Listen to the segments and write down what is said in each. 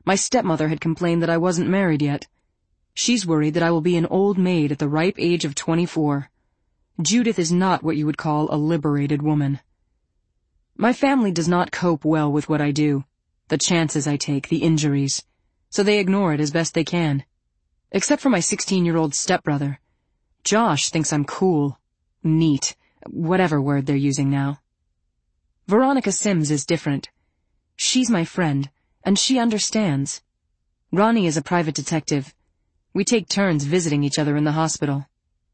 My stepmother had complained that I wasn't married yet. She's worried that I will be an old maid at the ripe age of 24. Judith is not what you would call a liberated woman. My family does not cope well with what I do, the chances I take, the injuries, so they ignore it as best they can. Except for my 16-year-old stepbrother. Josh thinks I'm cool, neat, whatever word they're using now. Veronica Sims is different. She's my friend, and she understands. Ronnie is a private detective. We take turns visiting each other in the hospital.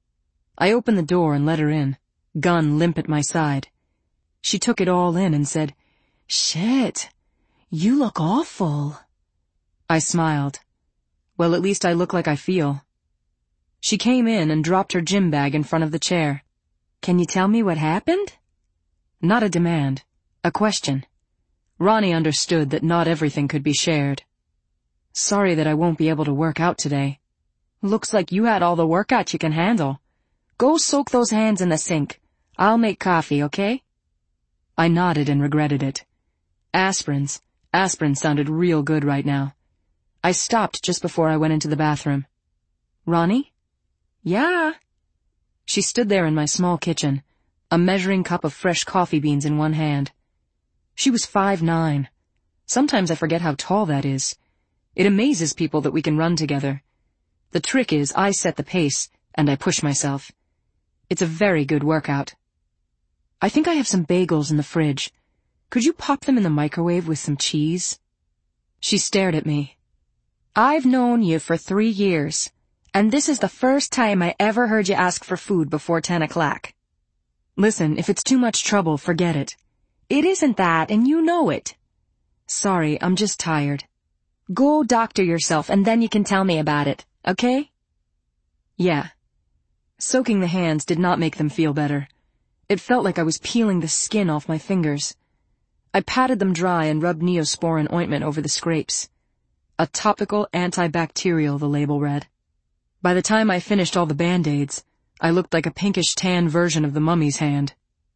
I opened the door and let her in, gun limp at my side. She took it all in and said, "Shit, you look awful." I smiled. Well, at least I look like I feel. She came in and dropped her gym bag in front of the chair. "Can you tell me what happened?" Not a demand, a question. Ronnie understood that not everything could be shared. "Sorry that I won't be able to work out today." "Looks like you had all the workout you can handle. Go soak those hands in the sink. I'll make coffee, okay?" I nodded and regretted it. Aspirin sounded real good right now. I stopped just before I went into the bathroom. "Ronnie?" "Yeah?" She stood there in my small kitchen, a measuring cup of fresh coffee beans in one hand. She was 5'9". Sometimes I forget how tall that is. It amazes people that we can run together. The trick is I set the pace, and I push myself. It's a very good workout. "I think I have some bagels in the fridge. Could you pop them in the microwave with some cheese?" She stared at me. "I've known you for 3 years, and this is the first time I ever heard you ask for food before 10 o'clock. Listen, if it's too much trouble, forget it." "It isn't that, and you know it." "Sorry, I'm just tired." "Go doctor yourself, and then you can tell me about it, okay?" "Yeah." Soaking the hands did not make them feel better. It felt like I was peeling the skin off my fingers. I patted them dry and rubbed Neosporin ointment over the scrapes. A topical antibacterial, the label read. By the time I finished all the Band-Aids, I looked like a pinkish tan version of the mummy's hand.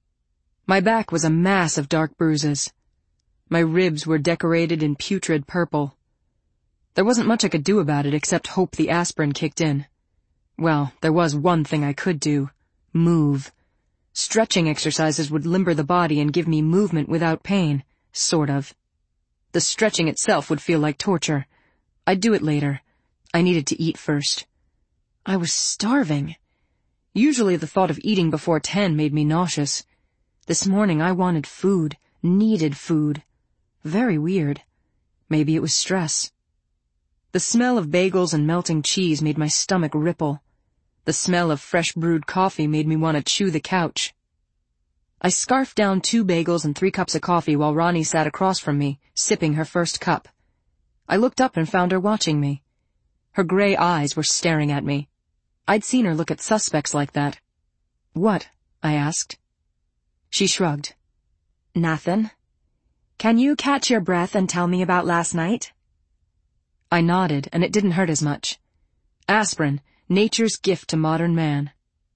My back was a mass of dark bruises. My ribs were decorated in putrid purple. There wasn't much I could do about it except hope the aspirin kicked in. Well, there was one thing I could do. Move. Stretching exercises would limber the body and give me movement without pain, sort of. The stretching itself would feel like torture. I'd do it later. I needed to eat first. I was starving. Usually the thought of eating before 10 made me nauseous. This morning I wanted food, needed food. Very weird. Maybe it was stress. The smell of bagels and melting cheese made my stomach ripple. The smell of fresh brewed coffee made me want to chew the couch. I scarfed down 2 bagels and 3 cups of coffee while Ronnie sat across from me, sipping her first cup. I looked up and found her watching me. Her gray eyes were staring at me. I'd seen her look at suspects like that. "What?" I asked. She shrugged. "Nothing. Can you catch your breath and tell me about last night?" I nodded, and it didn't hurt as much. Aspirin, nature's gift to modern man.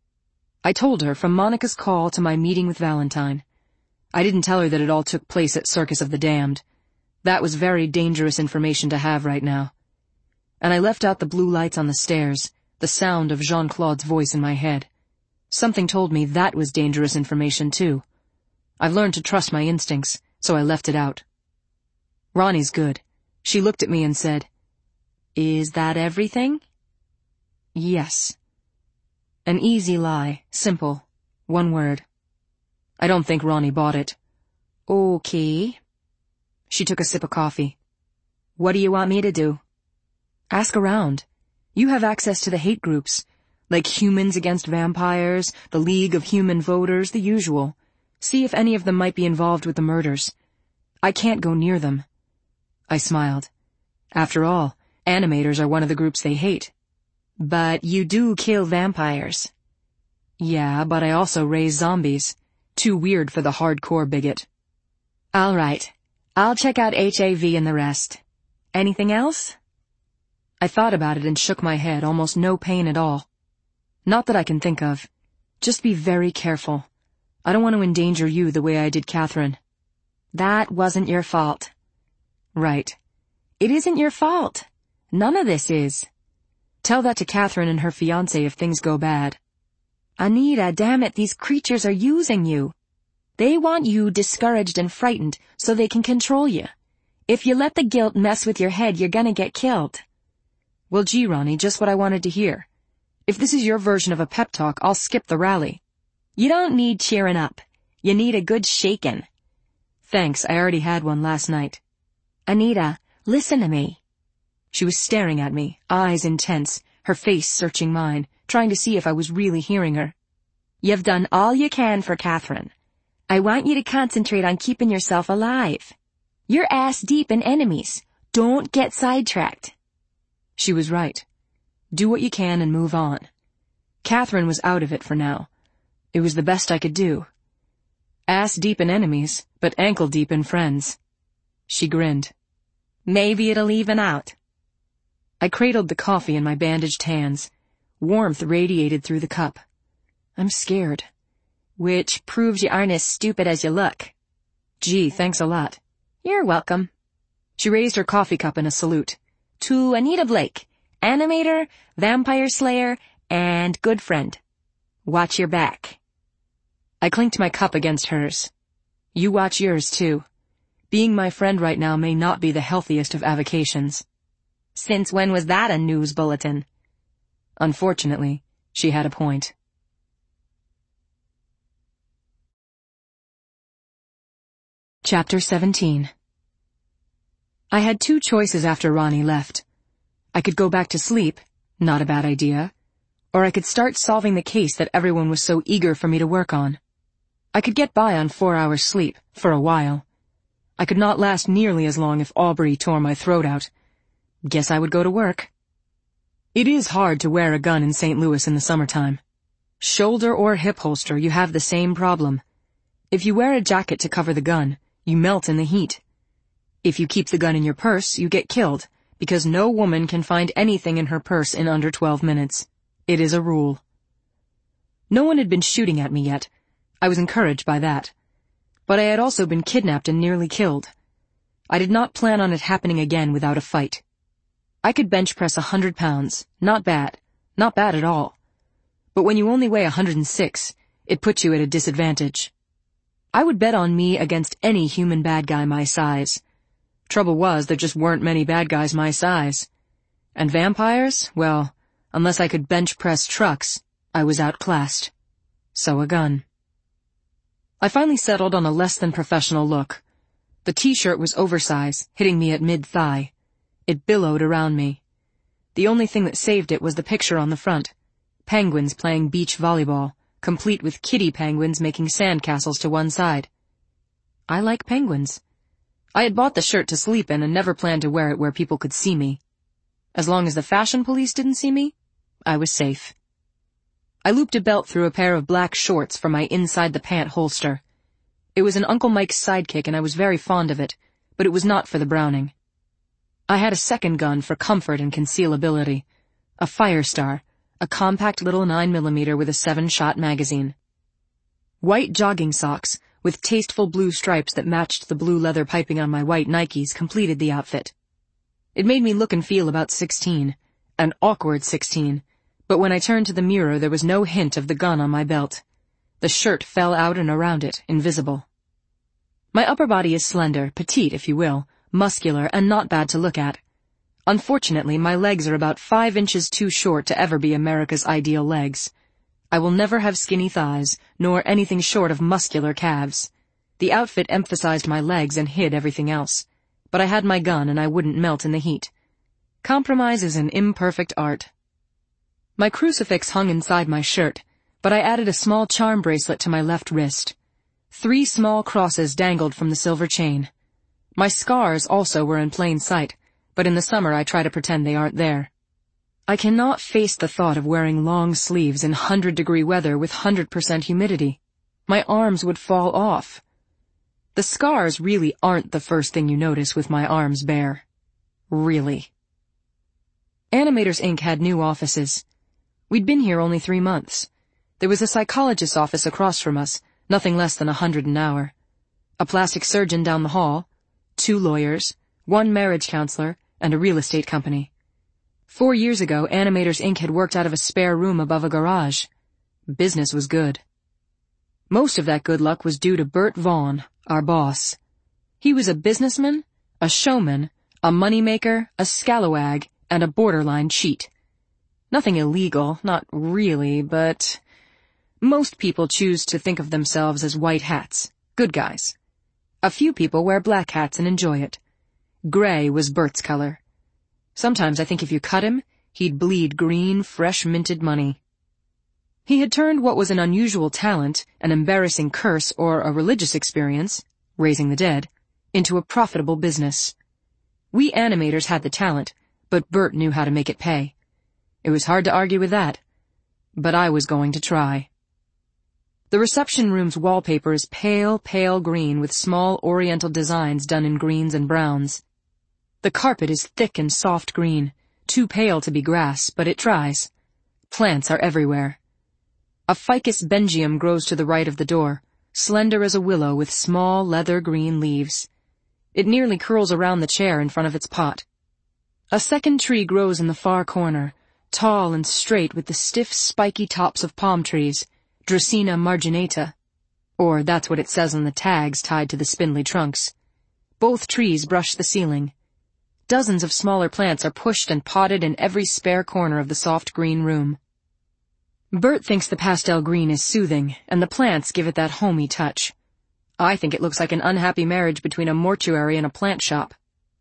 I told her from Monica's call to my meeting with Valentine. I didn't tell her that it all took place at Circus of the Damned. That was very dangerous information to have right now. And I left out the blue lights on the stairs, the sound of Jean-Claude's voice in my head. Something told me that was dangerous information too. I've learned to trust my instincts, so I left it out. Ronnie's good. She looked at me and said, "Is that everything?" "Yes." An easy lie, simple, one word. I don't think Ronnie bought it. "Okay." She took a sip of coffee. "What do you want me to do?" "Ask around. You have access to the hate groups, like Humans Against Vampires, the League of Human Voters, the usual. See if any of them might be involved with the murders. I can't go near them." I smiled. After all, animators are one of the groups they hate. "But you do kill vampires." "Yeah, but I also raise zombies. Too weird for the hardcore bigot." "All right. I'll check out HAV and the rest. Anything else?" I thought about it and shook my head, almost no pain at all. "Not that I can think of. Just be very careful. I don't want to endanger you the way I did Catherine." "That wasn't your fault." "Right. It isn't your fault. None of this is. Tell that to Catherine and her fiancé if things go bad. Anita, damn it, these creatures are using you. They want you discouraged and frightened so they can control you. If you let the guilt mess with your head, you're gonna get killed. Well, gee, Ronnie, just what I wanted to hear. If this is your version of a pep talk, I'll skip the rally. You don't need cheering up. You need a good shaking. Thanks, I already had one last night. Anita, listen to me. She was staring at me, eyes intense, her face searching mine, trying to see if I was really hearing her. You've done all you can for Catherine. I want you to concentrate on keeping yourself alive. You're ass deep in enemies. Don't get sidetracked. She was right. Do what you can and move on. Catherine was out of it for now. It was the best I could do. Ass deep in enemies, but ankle deep in friends. She grinned. Maybe it'll even out. I cradled the coffee in my bandaged hands. Warmth radiated through the cup. I'm scared. Which proves you aren't as stupid as you look. Gee, thanks a lot. You're welcome. She raised her coffee cup in a salute. To Anita Blake, animator, vampire slayer, and good friend. Watch your back. I clinked my cup against hers. You watch yours, too. Being my friend right now may not be the healthiest of avocations. Since when was that a news bulletin? Unfortunately, she had a point. Chapter 17. I had two choices after Ronnie left. I could go back to sleep, not a bad idea, or I could start solving the case that everyone was so eager for me to work on. I could get by on 4 hours sleep, for a while. I could not last nearly as long if Aubrey tore my throat out. Guess I would go to work. It is hard to wear a gun in St. Louis in the summertime. Shoulder or hip holster, you have the same problem. If you wear a jacket to cover the gun, you melt in the heat. If you keep the gun in your purse, you get killed, because no woman can find anything in her purse in under 12 minutes. It is a rule. No one had been shooting at me yet. I was encouraged by that. But I had also been kidnapped and nearly killed. I did not plan on it happening again without a fight. I could bench press 100 pounds. Not bad. Not bad at all. But when you only weigh 106, it puts you at a disadvantage. I would bet on me against any human bad guy my size. Trouble was, there just weren't many bad guys my size. And vampires? Well, unless I could bench press trucks, I was outclassed. So a gun. I finally settled on a less than professional look. The t-shirt was oversized, hitting me at mid-thigh. It billowed around me. The only thing that saved it was the picture on the front. Penguins playing beach volleyball, complete with kitty penguins making sandcastles to one side. I like penguins. I had bought the shirt to sleep in and never planned to wear it where people could see me. As long as the fashion police didn't see me, I was safe. I looped a belt through a pair of black shorts from my inside-the-pant holster. It was an Uncle Mike's sidekick and I was very fond of it, but it was not for the Browning. I had a second gun for comfort and concealability. A Firestar, a compact little 9mm with a 7-shot magazine. White jogging socks, with tasteful blue stripes that matched the blue leather piping on my white Nikes, completed the outfit. It made me look and feel about 16, an awkward 16, but when I turned to the mirror there was no hint of the gun on my belt. The shirt fell out and around it, invisible. My upper body is slender, petite if you will, muscular, and not bad to look at. Unfortunately, my legs are about 5 inches too short to ever be America's ideal legs. I will never have skinny thighs, nor anything short of muscular calves. The outfit emphasized my legs and hid everything else. But I had my gun and I wouldn't melt in the heat. Compromise is an imperfect art. My crucifix hung inside my shirt, but I added a small charm bracelet to my left wrist. 3 small crosses dangled from the silver chain. My scars also were in plain sight, but in the summer I try to pretend they aren't there. I cannot face the thought of wearing long sleeves in 100-degree weather with 100% humidity. My arms would fall off. The scars really aren't the first thing you notice with my arms bare. Really. Animators Inc. had new offices. We'd been here only 3 months. There was a psychologist's office across from us, nothing less than $100 an hour. A plastic surgeon down the hall, 2 lawyers, 1 marriage counselor, and a real estate company. 4 years ago, Animators Inc. had worked out of a spare room above a garage. Business was good. Most of that good luck was due to Bert Vaughn, our boss. He was a businessman, a showman, a moneymaker, a scalawag, and a borderline cheat. Nothing illegal, not really, but most people choose to think of themselves as white hats, good guys. A few people wear black hats and enjoy it. Gray was Bert's color. Sometimes I think if you cut him, he'd bleed green, fresh-minted money. He had turned what was an unusual talent, an embarrassing curse, or a religious experience, raising the dead, into a profitable business. We animators had the talent, but Bert knew how to make it pay. It was hard to argue with that, but I was going to try. The reception room's wallpaper is pale, pale green with small oriental designs done in greens and browns. The carpet is thick and soft green, too pale to be grass, but it tries. Plants are everywhere. A ficus bengium grows to the right of the door, slender as a willow with small leather green leaves. It nearly curls around the chair in front of its pot. A second tree grows in the far corner, tall and straight with the stiff, spiky tops of palm trees, Dracaena marginata. Or that's what it says on the tags tied to the spindly trunks. Both trees brush the ceiling. Dozens of smaller plants are pushed and potted in every spare corner of the soft green room. Bert thinks the pastel green is soothing, and the plants give it that homey touch. I think it looks like an unhappy marriage between a mortuary and a plant shop.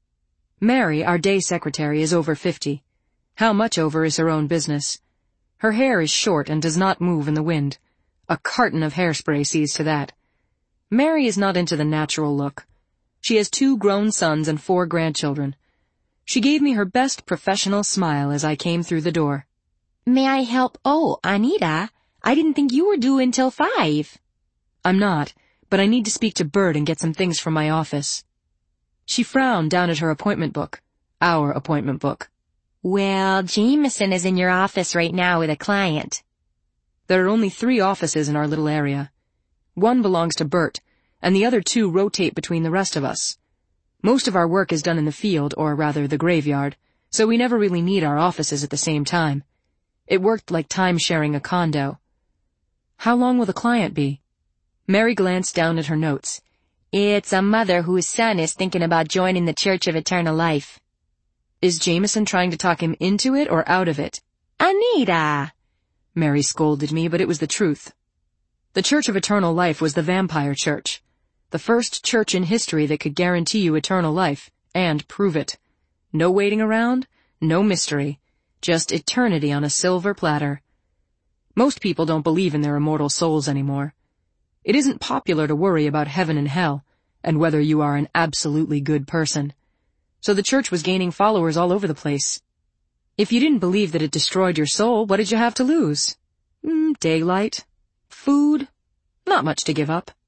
Mary, our day secretary, is over 50. How much over is her own business. Her hair is short and does not move in the wind. A carton of hairspray sees to that. Mary is not into the natural look. She has 2 grown sons and 4 grandchildren. She gave me her best professional smile as I came through the door. May I help? Oh, Anita, I didn't think you were due until 5. I'm not, but I need to speak to Bert and get some things from my office. She frowned down at her appointment book. Our appointment book. Well, Jameson is in your office right now with a client. There are only 3 offices in our little area. One belongs to Bert, and the other 2 rotate between the rest of us. Most of our work is done in the field, or rather the graveyard, so we never really need our offices at the same time. It worked like time-sharing a condo. How long will the client be? Mary glanced down at her notes. It's a mother whose son is thinking about joining the Church of Eternal Life. Is Jameson trying to talk him into it or out of it? Anita! Mary scolded me, but it was the truth. The Church of Eternal Life was the vampire church. The first church in history that could guarantee you eternal life, and prove it. No waiting around, no mystery, just eternity on a silver platter. Most people don't believe in their immortal souls anymore. It isn't popular to worry about heaven and hell, and whether you are an absolutely good person. So the church was gaining followers all over the place. If you didn't believe that it destroyed your soul, what did you have to lose? Daylight. Food. Not much to give up.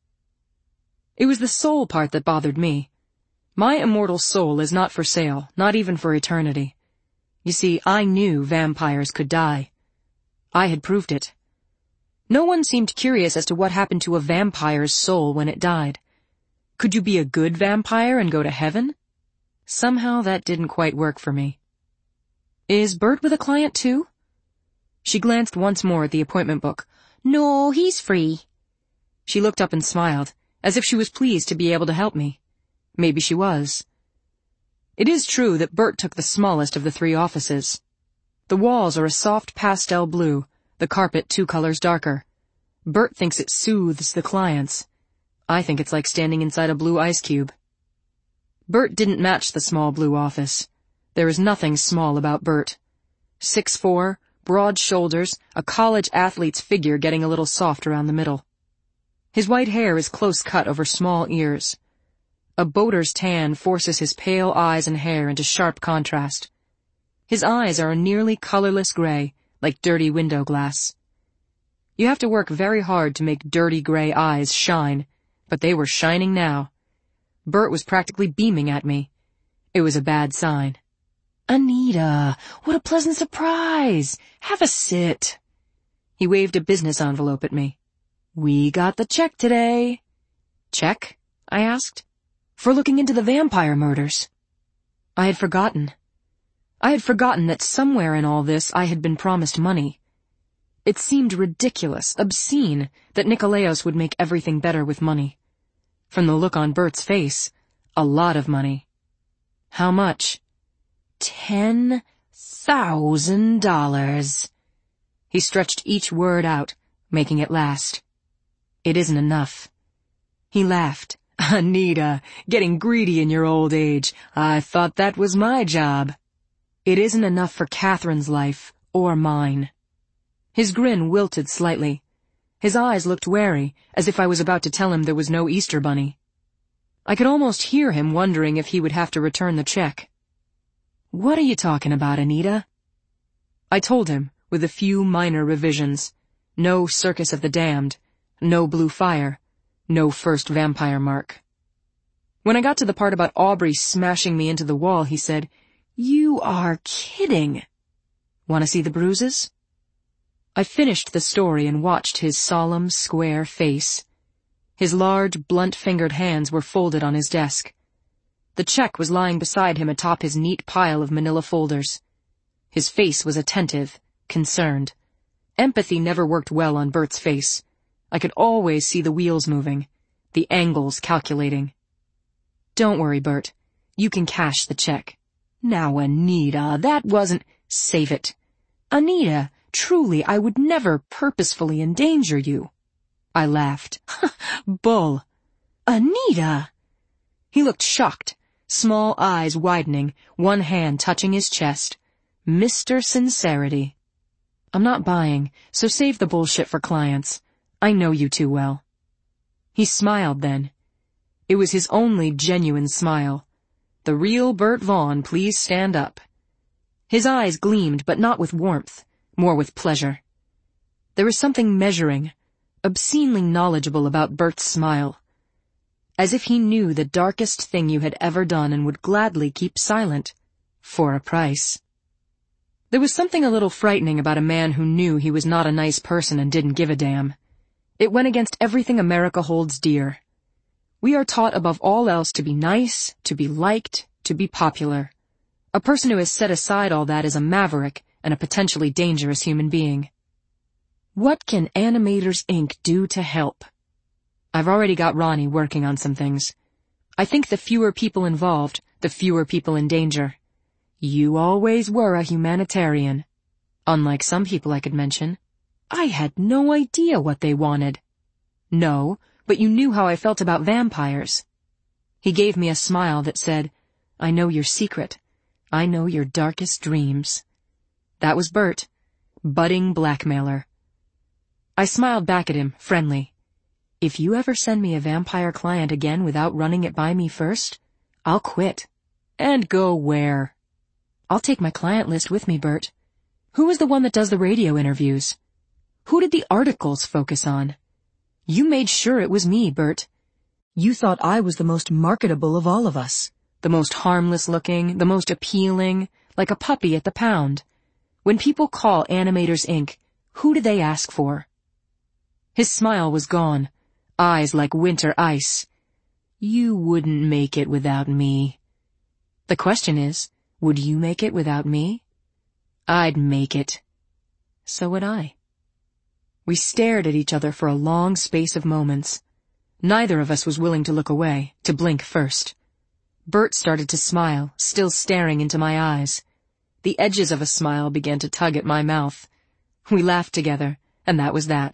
It was the soul part that bothered me. My immortal soul is not for sale, not even for eternity. You see, I knew vampires could die. I had proved it. No one seemed curious as to what happened to a vampire's soul when it died. Could you be a good vampire and go to heaven? Somehow that didn't quite work for me. Is Bert with a client too? She glanced once more at the appointment book. No, he's free. She looked up and smiled, as if she was pleased to be able to help me. Maybe she was. It is true that Bert took the smallest of the 3 offices. The walls are a soft pastel blue, the carpet 2 colors darker. Bert thinks it soothes the clients. I think it's like standing inside a blue ice cube. Bert didn't match the small blue office. There is nothing small about Bert. 6'4", broad shoulders, a college athlete's figure getting a little soft around the middle. His white hair is close cut over small ears. A boater's tan forces his pale eyes and hair into sharp contrast. His eyes are a nearly colorless gray, like dirty window glass. You have to work very hard to make dirty gray eyes shine, but they were shining now. Bert was practically beaming at me. It was a bad sign. Anita, what a pleasant surprise. Have a sit. He waved a business envelope at me. We got the check today. Check? I asked. For looking into the vampire murders. I had forgotten. I had forgotten that somewhere in all this I had been promised money. It seemed ridiculous, obscene, that Nikolaos would make everything better with money. From the look on Bert's face, a lot of money. How much? $10,000. He stretched each word out, making it last. It isn't enough. He laughed. Anita, getting greedy in your old age. I thought that was my job. It isn't enough for Catherine's life, or mine. His grin wilted slightly. His eyes looked wary, as if I was about to tell him there was no Easter bunny. I could almost hear him wondering if he would have to return the check. What are you talking about, Anita? I told him, with a few minor revisions. No Circus of the Damned, no Blue Fire, no first vampire mark. When I got to the part about Aubrey smashing me into the wall, he said, "You are kidding. Want to see the bruises?" I finished the story and watched his solemn, square face. His large, blunt-fingered hands were folded on his desk. The check was lying beside him atop his neat pile of manila folders. His face was attentive, concerned. Empathy never worked well on Bert's face. I could always see the wheels moving, the angles calculating. "Don't worry, Bert. You can cash the check." "Now, Anita, that wasn't—" "Save it." "Anita, truly, I would never purposefully endanger you." I laughed. "Bull." "Anita!" He looked shocked, small eyes widening, one hand touching his chest. Mr. Sincerity. "I'm not buying, so save the bullshit for clients. I know you too well." He smiled then. It was his only genuine smile. "The real Bert Vaughn, please stand up." His eyes gleamed, but not with warmth, more with pleasure. There was something measuring, obscenely knowledgeable about Bert's smile. As if he knew the darkest thing you had ever done and would gladly keep silent, for a price. There was something a little frightening about a man who knew he was not a nice person and didn't give a damn. It went against everything America holds dear. We are taught above all else to be nice, to be liked, to be popular. A person who has set aside all that is a maverick and a potentially dangerous human being. What can Animators Inc. do to help? I've already got Ronnie working on some things. I think the fewer people involved, the fewer people in danger. You always were a humanitarian. Unlike some people I could mention. I had no idea what they wanted. No, but you knew how I felt about vampires. He gave me a smile that said, "I know your secret. I know your darkest dreams." That was Bert, budding blackmailer. I smiled back at him, friendly. "If you ever send me a vampire client again without running it by me first, I'll quit." "And go where?" "I'll take my client list with me, Bert. Who is the one that does the radio interviews? Who did the articles focus on? You made sure it was me, Bert. You thought I was the most marketable of all of us, the most harmless looking, the most appealing, like a puppy at the pound. When people call Animators Inc., who do they ask for?" His smile was gone, eyes like winter ice. "You wouldn't make it without me." "The question is, would you make it without me?" "I'd make it." So would I. We stared at each other for a long space of moments. Neither of us was willing to look away, to blink first. Bert started to smile, still staring into my eyes. The edges of a smile began to tug at my mouth. We laughed together, and that was that.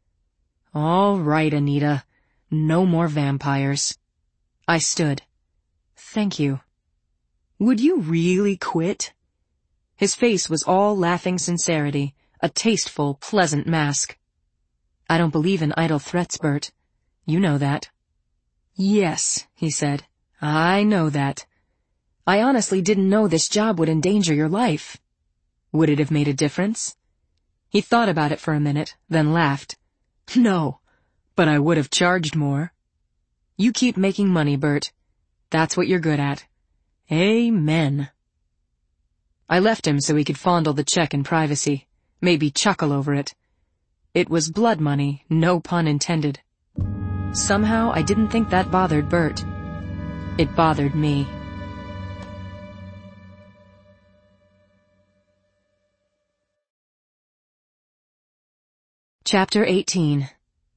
"All right, Anita. No more vampires." I stood. "Thank you." "Would you really quit?" His face was all laughing sincerity, a tasteful, pleasant mask. "I don't believe in idle threats, Bert. You know that." "Yes," he said. "I know that. I honestly didn't know this job would endanger your life." "Would it have made a difference?" He thought about it for a minute, then laughed. "No, but I would have charged more." "You keep making money, Bert. That's what you're good at." Amen. I left him so he could fondle the check in privacy, maybe chuckle over it. It was blood money, no pun intended. Somehow I didn't think that bothered Bert. It bothered me. Chapter 18.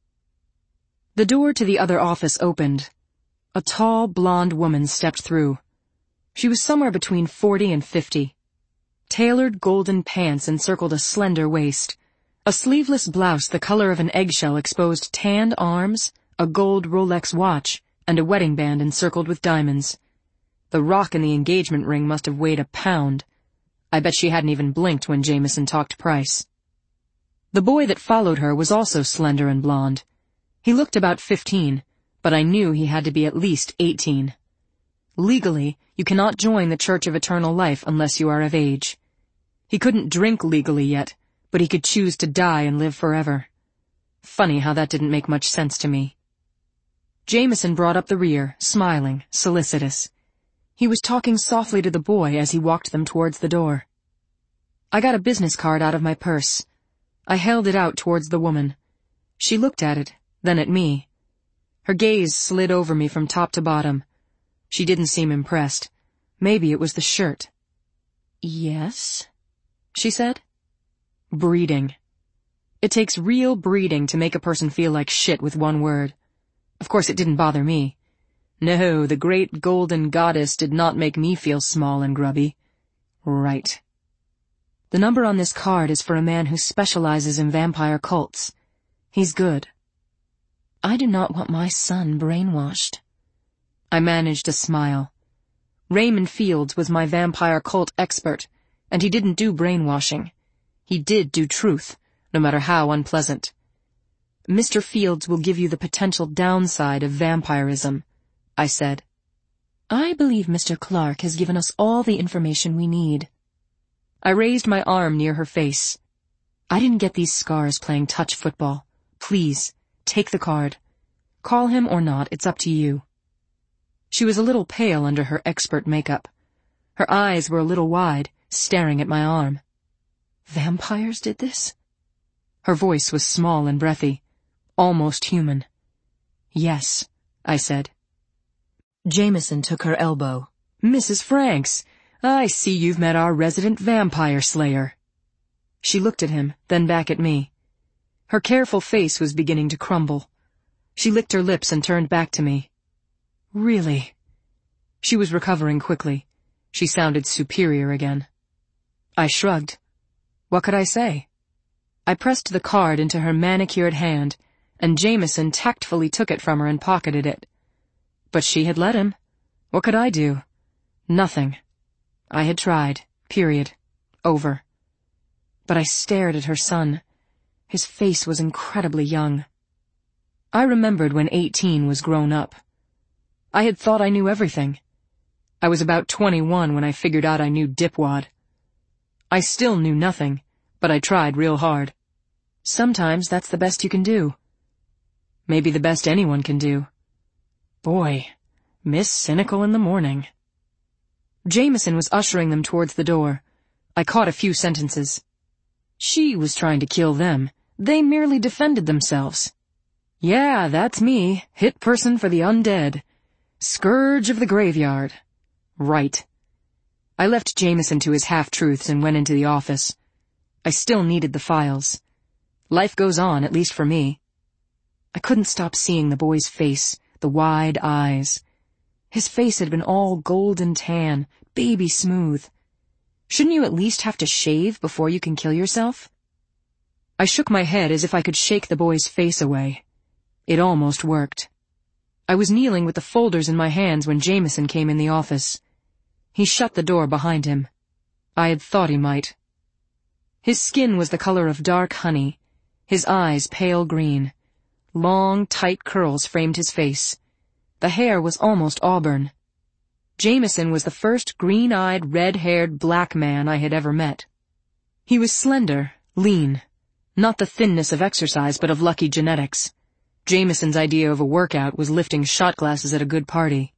The door to the other office opened. A tall, blonde woman stepped through. She was somewhere between 40 and 50. Tailored golden pants encircled a slender waist. A sleeveless blouse the color of an eggshell exposed tanned arms, a gold Rolex watch, and a wedding band encircled with diamonds. The rock in the engagement ring must have weighed a pound. I bet she hadn't even blinked when Jameson talked price. The boy that followed her was also slender and blonde. He looked about 15, but I knew he had to be at least 18. Legally, you cannot join the Church of Eternal Life unless you are of age. He couldn't drink legally yet, but he could choose to die and live forever. Funny how that didn't make much sense to me. Jameson brought up the rear, smiling, solicitous. He was talking softly to the boy as he walked them towards the door. I got a business card out of my purse. I held it out towards the woman. She looked at it, then at me. Her gaze slid over me from top to bottom. She didn't seem impressed. Maybe it was the shirt. "Yes?" she said. Breeding. It takes real breeding to make a person feel like shit with one word. Of course, it didn't bother me. No, the great golden goddess did not make me feel small and grubby. Right. The number on this card is for a man who specializes in vampire cults. He's good. I do not want my son brainwashed. I managed a smile. Raymond Fields was my vampire cult expert, and he didn't do brainwashing. He did do truth, no matter how unpleasant. Mr. Fields will give you the potential downside of vampirism, I said. I believe Mr. Clark has given us all the information we need. I raised my arm near her face. I didn't get these scars playing touch football. Please, take the card. Call him or not, it's up to you. She was a little pale under her expert makeup. Her eyes were a little wide, staring at my arm. Vampires did this? Her voice was small and breathy, almost human. Yes, I said. Jameson took her elbow. Mrs. Franks, I see you've met our resident vampire slayer. She looked at him, then back at me. Her careful face was beginning to crumble. She licked her lips and turned back to me. Really? She was recovering quickly. She sounded superior again. I shrugged. What could I say? I pressed the card into her manicured hand, and Jameson tactfully took it from her and pocketed it. But she had let him. What could I do? Nothing. I had tried. Period. Over. But I stared at her son. His face was incredibly young. I remembered when 18 was grown up. I had thought I knew everything. I was about 21 when I figured out I knew dipwad. I still knew nothing, but I tried real hard. Sometimes that's the best you can do. Maybe the best anyone can do. Boy, Miss Cynical in the morning. Jameson was ushering them towards the door. I caught a few sentences. She was trying to kill them. They merely defended themselves. Yeah, that's me, hit person for the undead. Scourge of the graveyard. Right. I left Jameson to his half-truths and went into the office. I still needed the files. Life goes on, at least for me. I couldn't stop seeing the boy's face, the wide eyes. His face had been all golden tan, baby smooth. Shouldn't you at least have to shave before you can kill yourself? I shook my head as if I could shake the boy's face away. It almost worked. I was kneeling with the folders in my hands when Jameson came in the office. He shut the door behind him. I had thought he might. His skin was the color of dark honey, his eyes pale green. Long, tight curls framed his face. The hair was almost auburn. Jameson was the first green-eyed, red-haired black man I had ever met. He was slender, lean, not the thinness of exercise but of lucky genetics. Jameson's idea of a workout was lifting shot glasses at a good party.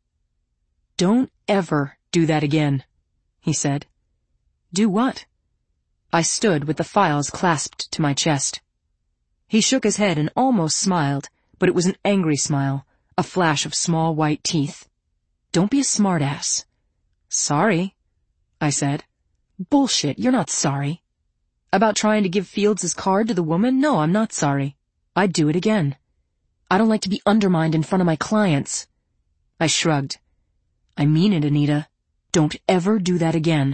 Don't ever do that again, he said. Do what? I stood with the files clasped to my chest. He shook his head and almost smiled, but it was an angry smile, a flash of small white teeth. Don't be a smartass. Sorry, I said. Bullshit, you're not sorry. About trying to give Fields his card to the woman? No, I'm not sorry. I'd do it again. I don't like to be undermined in front of my clients. I shrugged. I mean it, Anita. Don't ever do that again.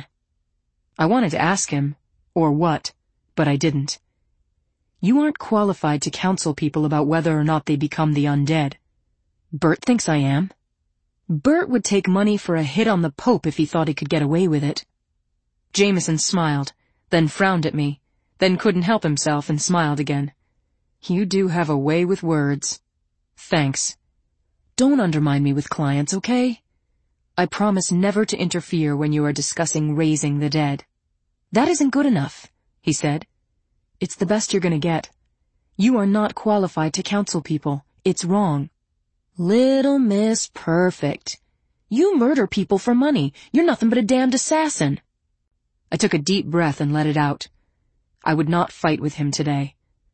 I wanted to ask him, or what, but I didn't. You aren't qualified to counsel people about whether or not they become the undead. Bert thinks I am. Bert would take money for a hit on the Pope if he thought he could get away with it. Jameson smiled, then frowned at me, then couldn't help himself and smiled again. You do have a way with words. Thanks. Don't undermine me with clients, okay? I promise never to interfere when you are discussing raising the dead. That isn't good enough, he said. It's the best you're gonna get. You are not qualified to counsel people. It's wrong. Little Miss Perfect. You murder people for money. You're nothing but a damned assassin. I took a deep breath and let it out. I would not fight with him today.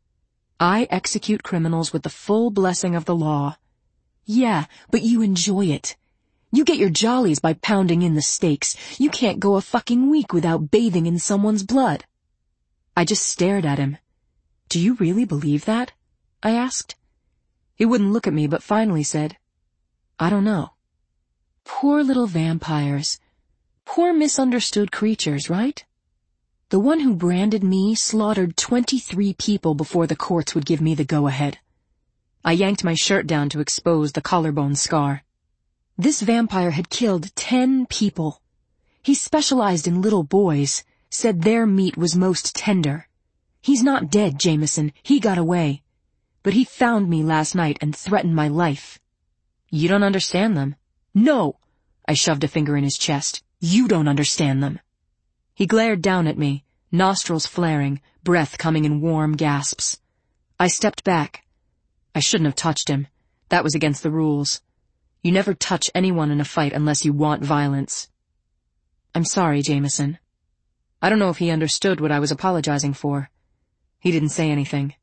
I execute criminals with the full blessing of the law. Yeah, but you enjoy it. You get your jollies by pounding in the stakes. You can't go a fucking week without bathing in someone's blood. I just stared at him. Do you really believe that? I asked. He wouldn't look at me, but finally said, I don't know. Poor little vampires. Poor misunderstood creatures, right? The one who branded me slaughtered 23 people before the courts would give me the go-ahead. I yanked my shirt down to expose the collarbone scar. This vampire had killed 10 people. He specialized in little boys, said their meat was most tender. He's not dead, Jameson. He got away. But he found me last night and threatened my life. You don't understand them. No! I shoved a finger in his chest. You don't understand them. He glared down at me, nostrils flaring, breath coming in warm gasps. I stepped back. I shouldn't have touched him. That was against the rules. You never touch anyone in a fight unless you want violence. I'm sorry, Jameson. I don't know if he understood what I was apologizing for. He didn't say anything.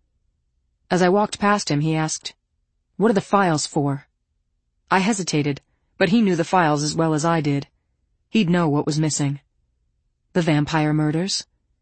As I walked past him, he asked, What are the files for? I hesitated, but he knew the files as well as I did. He'd know what was missing. The vampire murders.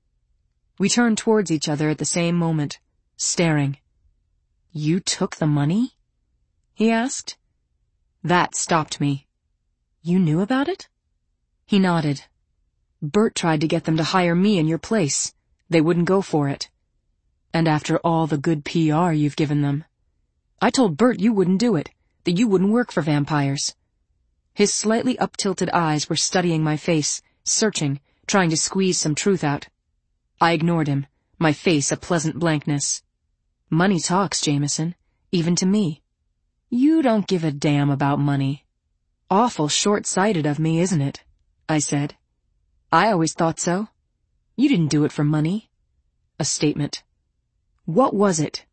We turned towards each other at the same moment, staring. You took the money? He asked. That stopped me. You knew about it? He nodded. Bert tried to get them to hire me in your place. They wouldn't go for it. And after all the good PR you've given them. I told Bert you wouldn't do it, that you wouldn't work for vampires. His slightly up-tilted eyes were studying my face, searching, trying to squeeze some truth out. I ignored him, my face a pleasant blankness. Money talks, Jameson, even to me. You don't give a damn about money. Awful short-sighted of me, isn't it? I said. I always thought so. You didn't do it for money. A statement. What was it?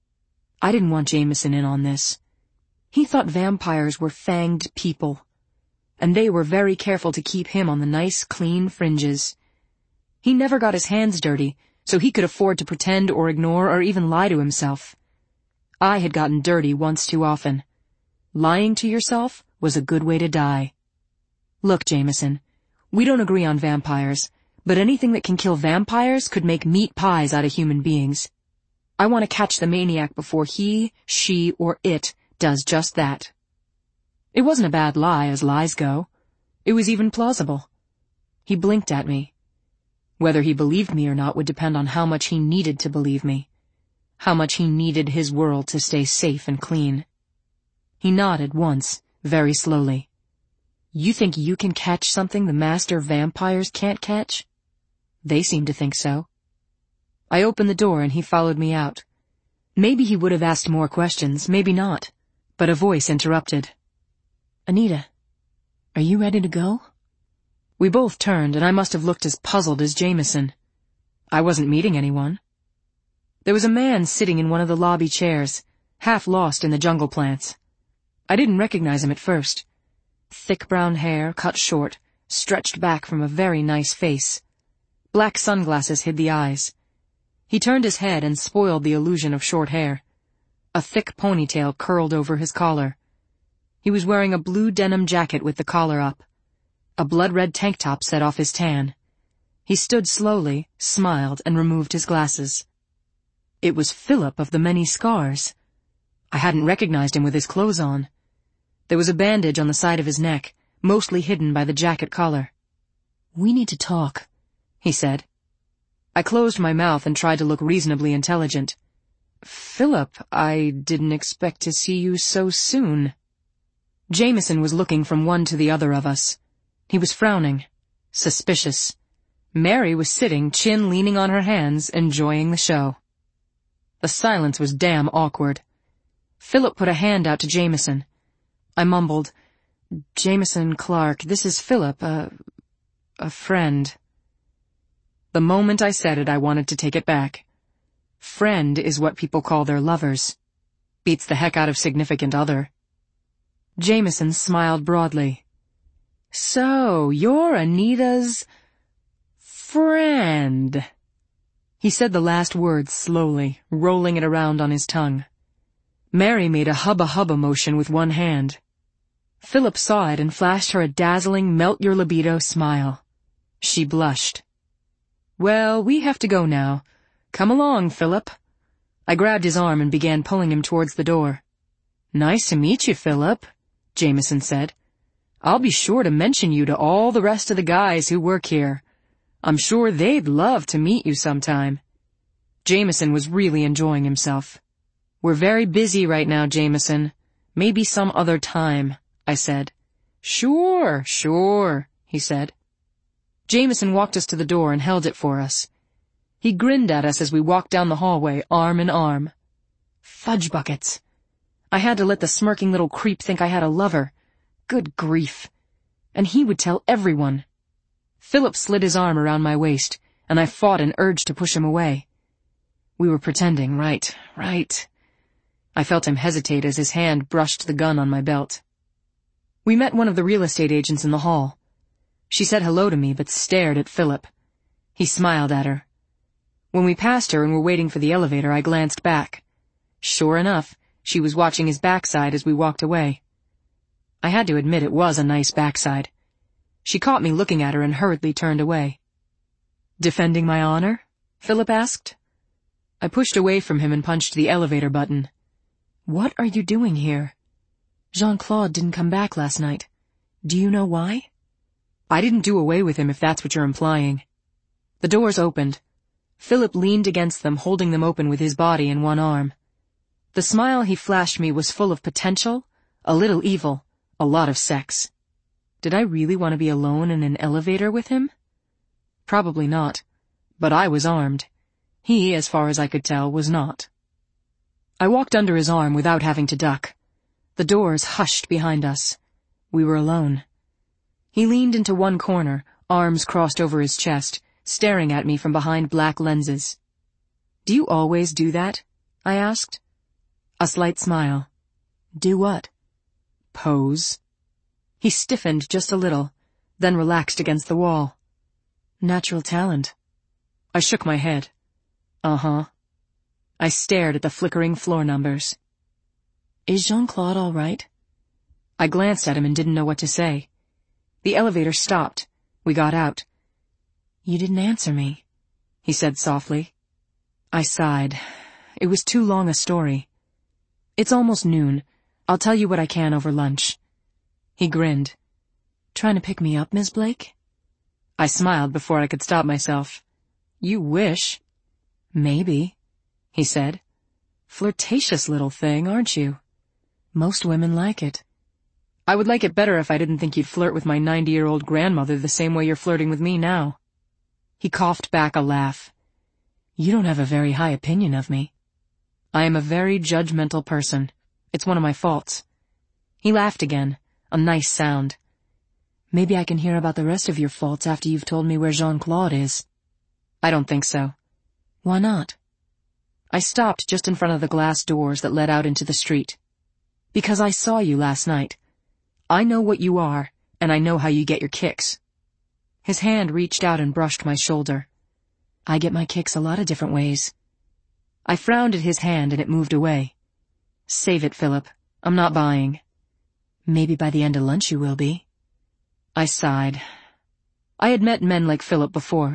I didn't want Jameson in on this. He thought vampires were fanged people, and they were very careful to keep him on the nice, clean fringes. He never got his hands dirty, so he could afford to pretend or ignore or even lie to himself. I had gotten dirty once too often. Lying to yourself was a good way to die. Look, Jameson, we don't agree on vampires, but anything that can kill vampires could make meat pies out of human beings. I want to catch the maniac before he, she, or it does just that. It wasn't a bad lie as lies go. It was even plausible. He blinked at me. Whether he believed me or not would depend on how much he needed to believe me. How much he needed his world to stay safe and clean. He nodded once, very slowly. You think you can catch something the master vampires can't catch? They seem to think so. I opened the door and he followed me out. Maybe he would have asked more questions, maybe not, but a voice interrupted. Anita, are you ready to go? We both turned, and I must have looked as puzzled as Jameson. I wasn't meeting anyone. There was a man sitting in one of the lobby chairs, half lost in the jungle plants. I didn't recognize him at first. Thick brown hair, cut short, stretched back from a very nice face. Black sunglasses hid the eyes. He turned his head and spoiled the illusion of short hair. A thick ponytail curled over his collar. He was wearing a blue denim jacket with the collar up. A blood-red tank top set off his tan. He stood slowly, smiled, and removed his glasses. It was Philip of the many scars. I hadn't recognized him with his clothes on. There was a bandage on the side of his neck, mostly hidden by the jacket collar. "We need to talk," he said. I closed my mouth and tried to look reasonably intelligent. "Philip, I didn't expect to see you so soon." Jameson was looking from one to the other of us. He was frowning, suspicious. Mary was sitting, chin leaning on her hands, enjoying the show. The silence was damn awkward. Philip put a hand out to Jameson. I mumbled, "Jameson Clark, this is Philip, a friend." The moment I said it, I wanted to take it back. Friend is what people call their lovers. Beats the heck out of significant other. Jameson smiled broadly. "So, you're Anita's friend." He said the last word slowly, rolling it around on his tongue. Mary made a hubba-hubba motion with one hand. Philip saw it and flashed her a dazzling melt-your-libido smile. She blushed. "Well, we have to go now. Come along, Philip." I grabbed his arm and began pulling him towards the door. "Nice to meet you, Philip," Jameson said. "I'll be sure to mention you to all the rest of the guys who work here. I'm sure they'd love to meet you sometime." Jameson was really enjoying himself. "We're very busy right now, Jameson. Maybe some other time," I said. Sure, he said. Jameson walked us to the door and held it for us. He grinned at us as we walked down the hallway, arm in arm. Fudge buckets. I had to let the smirking little creep think I had a lover. Good grief. And he would tell everyone. Philip slid his arm around my waist, and I fought an urge to push him away. We were pretending, right. I felt him hesitate as his hand brushed the gun on my belt. We met one of the real estate agents in the hall. She said hello to me, but stared at Philip. He smiled at her. When we passed her and were waiting for the elevator, I glanced back. Sure enough, she was watching his backside as we walked away. I had to admit it was a nice backside. She caught me looking at her and hurriedly turned away. "Defending my honor?" Philip asked. I pushed away from him and punched the elevator button. "What are you doing here? Jean-Claude didn't come back last night. Do you know why?" "I didn't do away with him, if that's what you're implying." The doors opened. Philip leaned against them, holding them open with his body in one arm. The smile he flashed me was full of potential, a little evil, a lot of sex. Did I really want to be alone in an elevator with him? Probably not. But I was armed. He, as far as I could tell, was not. I walked under his arm without having to duck. The doors hushed behind us. We were alone. He leaned into one corner, arms crossed over his chest, staring at me from behind black lenses. "Do you always do that?" I asked. A slight smile. "Do what?" "Pose." He stiffened just a little, then relaxed against the wall. "Natural talent." I shook my head. Uh-huh. I stared at the flickering floor numbers. "Is Jean-Claude all right?" I glanced at him and didn't know what to say. The elevator stopped. We got out. "You didn't answer me," he said softly. I sighed. It was too long a story. "It's almost noon. I'll tell you what I can over lunch." He grinned. "Trying to pick me up, Miss Blake?" I smiled before I could stop myself. "You wish." "Maybe," he said. "Flirtatious little thing, aren't you?" "Most women like it." "I would like it better if I didn't think you'd flirt with my 90-year-old grandmother the same way you're flirting with me now." He coughed back a laugh. "You don't have a very high opinion of me." "I am a very judgmental person. It's one of my faults." He laughed again, a nice sound. "Maybe I can hear about the rest of your faults after you've told me where Jean-Claude is." "I don't think so." "Why not?" I stopped just in front of the glass doors that led out into the street. "Because I saw you last night. I know what you are, and I know how you get your kicks." His hand reached out and brushed my shoulder. "I get my kicks a lot of different ways." I frowned at his hand and it moved away. "Save it, Philip. I'm not buying." "Maybe by the end of lunch you will be." I sighed. I had met men like Philip before,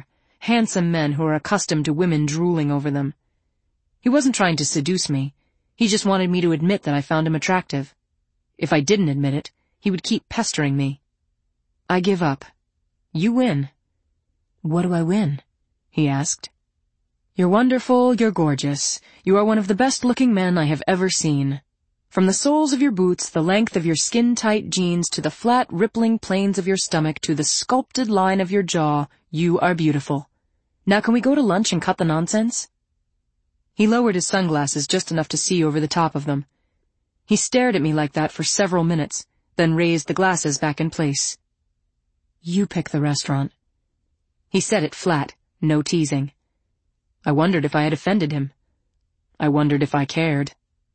handsome men who are accustomed to women drooling over them. He wasn't trying to seduce me. He just wanted me to admit that I found him attractive. If I didn't admit it, he would keep pestering me. I give up. You win. What do I win? He asked. You're wonderful, you're gorgeous. You are one of the best-looking men I have ever seen. From the soles of your boots, the length of your skin-tight jeans, to the flat, rippling planes of your stomach, to the sculpted line of your jaw, you are beautiful. Now can we go to lunch and cut the nonsense? He lowered his sunglasses just enough to see over the top of them. He stared at me like that for several minutes, then raised the glasses back in place. You pick the restaurant. He said it flat, no teasing. I wondered if I had offended him. I wondered if I cared.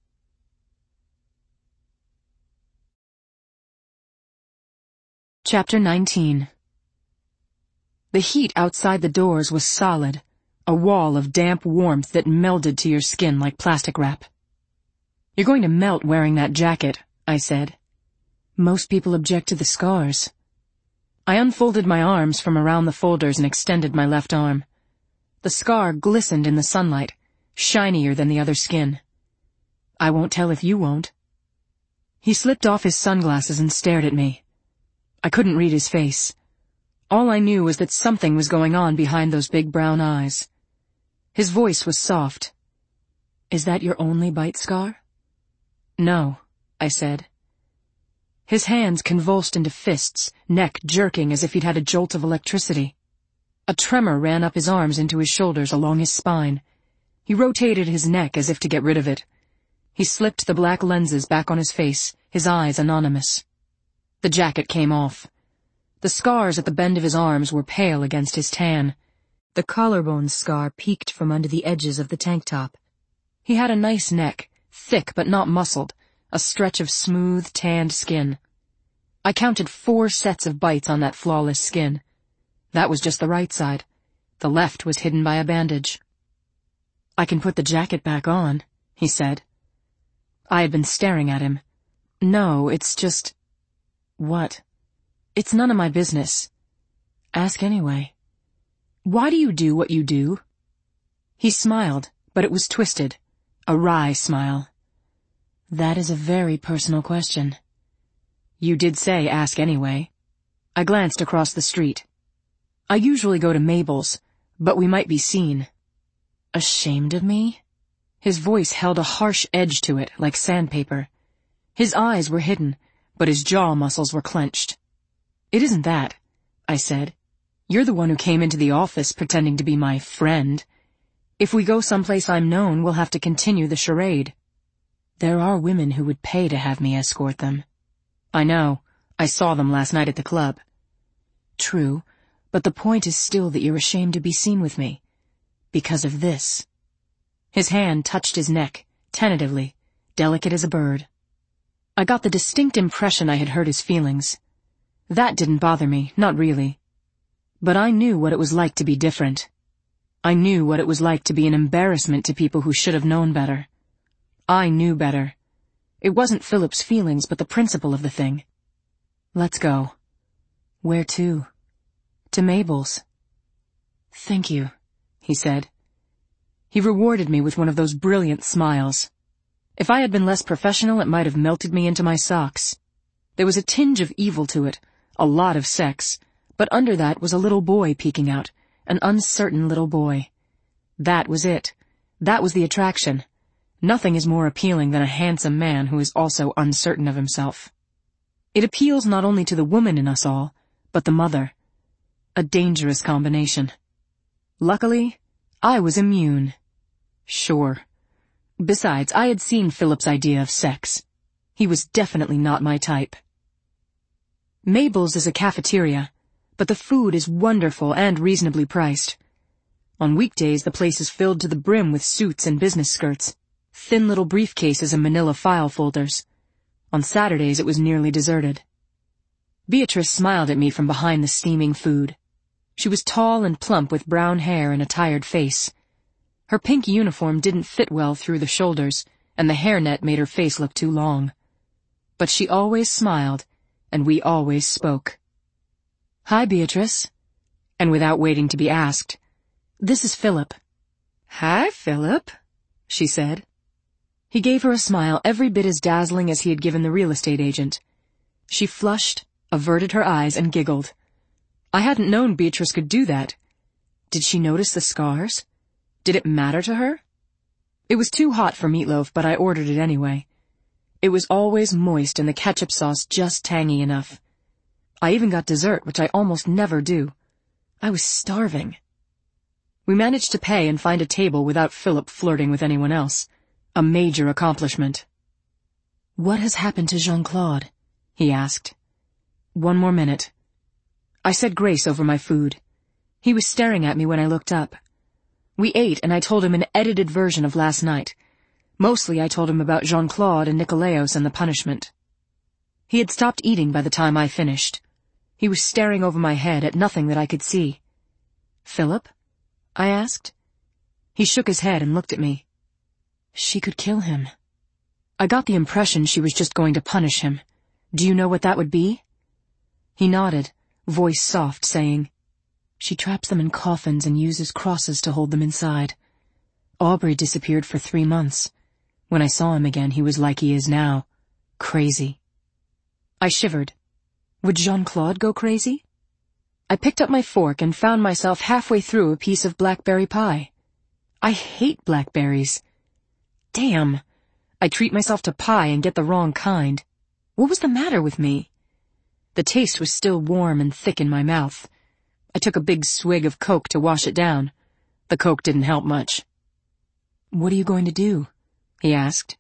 Chapter 19. The heat outside the doors was solid, a wall of damp warmth that melded to your skin like plastic wrap. You're going to melt wearing that jacket, I said. Most people object to the scars. I unfolded my arms from around the folders and extended my left arm. The scar glistened in the sunlight, shinier than the other skin. I won't tell if you won't. He slipped off his sunglasses and stared at me. I couldn't read his face. All I knew was that something was going on behind those big brown eyes. His voice was soft. Is that your only bite scar? No, I said. His hands convulsed into fists, neck jerking as if he'd had a jolt of electricity. A tremor ran up his arms into his shoulders along his spine. He rotated his neck as if to get rid of it. He slipped the black lenses back on his face, his eyes anonymous. The jacket came off. The scars at the bend of his arms were pale against his tan. The collarbone scar peeked from under the edges of the tank top. He had a nice neck, thick but not muscled, a stretch of smooth, tanned skin. I counted 4 sets of bites on that flawless skin. That was just the right side. The left was hidden by a bandage. I can put the jacket back on, he said. I had been staring at him. No, it's just... What? It's none of my business. Ask anyway. Why do you do what you do? He smiled, but it was twisted, a wry smile. That is a very personal question. You did say ask anyway. I glanced across the street. I usually go to Mabel's, but we might be seen. Ashamed of me? His voice held a harsh edge to it, like sandpaper. His eyes were hidden, but his jaw muscles were clenched. It isn't that, I said. You're the one who came into the office pretending to be my friend. If we go someplace I'm known, we'll have to continue the charade. There are women who would pay to have me escort them. I know. I saw them last night at the club. True, but the point is still that you're ashamed to be seen with me. Because of this. His hand touched his neck, tentatively, delicate as a bird. I got the distinct impression I had hurt his feelings. That didn't bother me, not really. But I knew what it was like to be different. I knew what it was like to be an embarrassment to people who should have known better. I knew better. It wasn't Philip's feelings, but the principle of the thing. Let's go. Where to? To Mabel's. Thank you, he said. He rewarded me with one of those brilliant smiles. If I had been less professional, it might have melted me into my socks. There was a tinge of evil to it, a lot of sex, but under that was a little boy peeking out, an uncertain little boy. That was it. That was the attraction. Nothing is more appealing than a handsome man who is also uncertain of himself. It appeals not only to the woman in us all, but the mother. A dangerous combination. Luckily, I was immune. Sure. Besides, I had seen Philip's idea of sex. He was definitely not my type. Mabel's is a cafeteria, but the food is wonderful and reasonably priced. On weekdays, the place is filled to the brim with suits and business skirts, thin little briefcases and manila file folders. On Saturdays, it was nearly deserted. Beatrice smiled at me from behind the steaming food. She was tall and plump with brown hair and a tired face. Her pink uniform didn't fit well through the shoulders, and the hairnet made her face look too long. But she always smiled, and we always spoke. Hi, Beatrice. And without waiting to be asked, "This is Philip." "Hi, Philip," she said. He gave her a smile every bit as dazzling as he had given the real estate agent. She flushed, averted her eyes, and giggled. I hadn't known Beatrice could do that. Did she notice the scars? Did it matter to her? It was too hot for meatloaf, but I ordered it anyway. It was always moist and the ketchup sauce just tangy enough. I even got dessert, which I almost never do. I was starving. We managed to pay and find a table without Philip flirting with anyone else. A major accomplishment. "What has happened to Jean-Claude?" he asked. "1 more minute." I said grace over my food. He was staring at me when I looked up. We ate and I told him an edited version of last night. Mostly I told him about Jean-Claude and Nikolaos and the punishment. He had stopped eating by the time I finished. He was staring over my head at nothing that I could see. "Philip?" I asked. He shook his head and looked at me. "She could kill him." I got the impression she was just going to punish him. "Do you know what that would be?" He nodded, voice soft, saying, "She traps them in coffins and uses crosses to hold them inside. Aubrey disappeared for 3 months. When I saw him again, he was like he is now. Crazy." I shivered. Would Jean-Claude go crazy? I picked up my fork and found myself halfway through a piece of blackberry pie. I hate blackberries. Damn. I treat myself to pie and get the wrong kind. What was the matter with me? The taste was still warm and thick in my mouth. I took a big swig of Coke to wash it down. The Coke didn't help much. "What are you going to do?" he asked.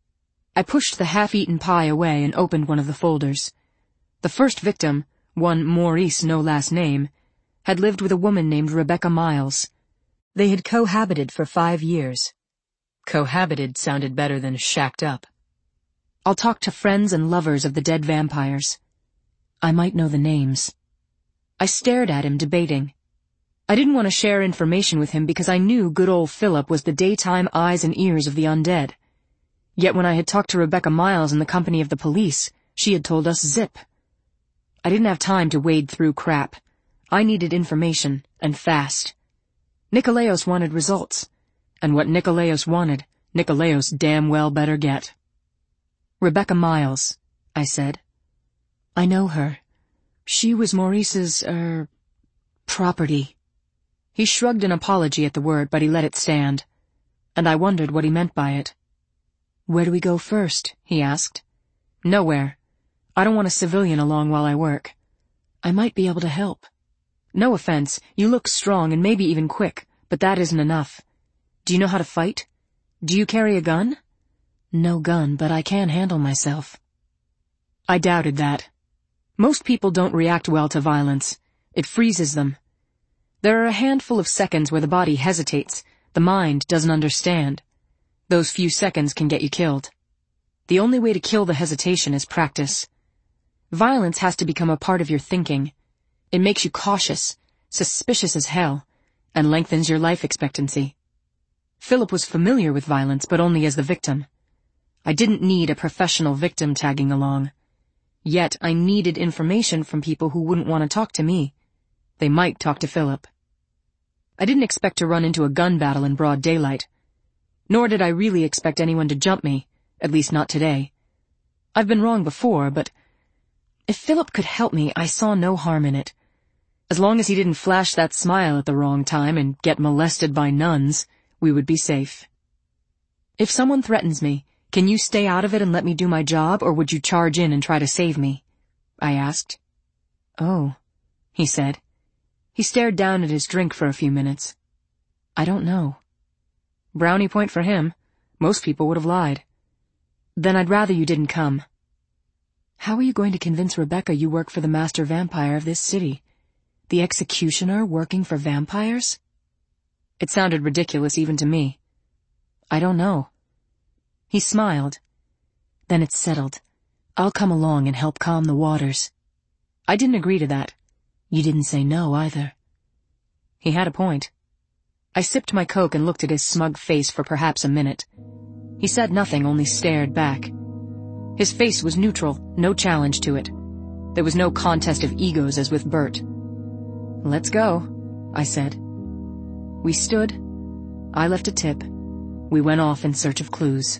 I pushed the half-eaten pie away and opened one of the folders. The first victim, one Maurice no last name, had lived with a woman named Rebecca Miles. They had cohabited for 5 years. Cohabited sounded better than shacked up. I'll talk to friends and lovers of the dead vampires. I might know the names. I stared at him, debating. I didn't want to share information with him because I knew good old Philip was the daytime eyes and ears of the undead. Yet when I had talked to Rebecca Miles in the company of the police, she had told us zip. I didn't have time to wade through crap. I needed information, and fast. Nikolaos wanted results. And what Nikolaos wanted, Nikolaos damn well better get. "Rebecca Miles," I said. "I know her. She was Maurice's, property." He shrugged an apology at the word, but he let it stand. And I wondered what he meant by it. "Where do we go first?" he asked. "Nowhere. I don't want a civilian along while I work. I might be able to help. No offense, you look strong and maybe even quick, but that isn't enough. Do you know how to fight? Do you carry a gun?" "No gun, but I can handle myself." I doubted that. Most people don't react well to violence. It freezes them. There are a handful of seconds where the body hesitates, the mind doesn't understand. Those few seconds can get you killed. The only way to kill the hesitation is practice. Violence has to become a part of your thinking. It makes you cautious, suspicious as hell, and lengthens your life expectancy. Philip was familiar with violence, but only as the victim. I didn't need a professional victim tagging along. Yet I needed information from people who wouldn't want to talk to me. They might talk to Philip. I didn't expect to run into a gun battle in broad daylight. Nor did I really expect anyone to jump me, at least not today. I've been wrong before, but if Philip could help me, I saw no harm in it. As long as he didn't flash that smile at the wrong time and get molested by nuns, we would be safe. "If someone threatens me, can you stay out of it and let me do my job, or would you charge in and try to save me?" I asked. "Oh," he said. He stared down at his drink for a few minutes. "I don't know." Brownie point for him. Most people would have lied. "Then I'd rather you didn't come." "How are you going to convince Rebecca you work for the master vampire of this city? The executioner working for vampires?" It sounded ridiculous even to me. "I don't know." He smiled. "Then it's settled. I'll come along and help calm the waters." I didn't agree to that. You didn't say no either. He had a point. I sipped my Coke and looked at his smug face for perhaps a minute. He said nothing, only stared back. His face was neutral, no challenge to it. There was no contest of egos as with Bert. "Let's go," I said. We stood. I left a tip. We went off in search of clues.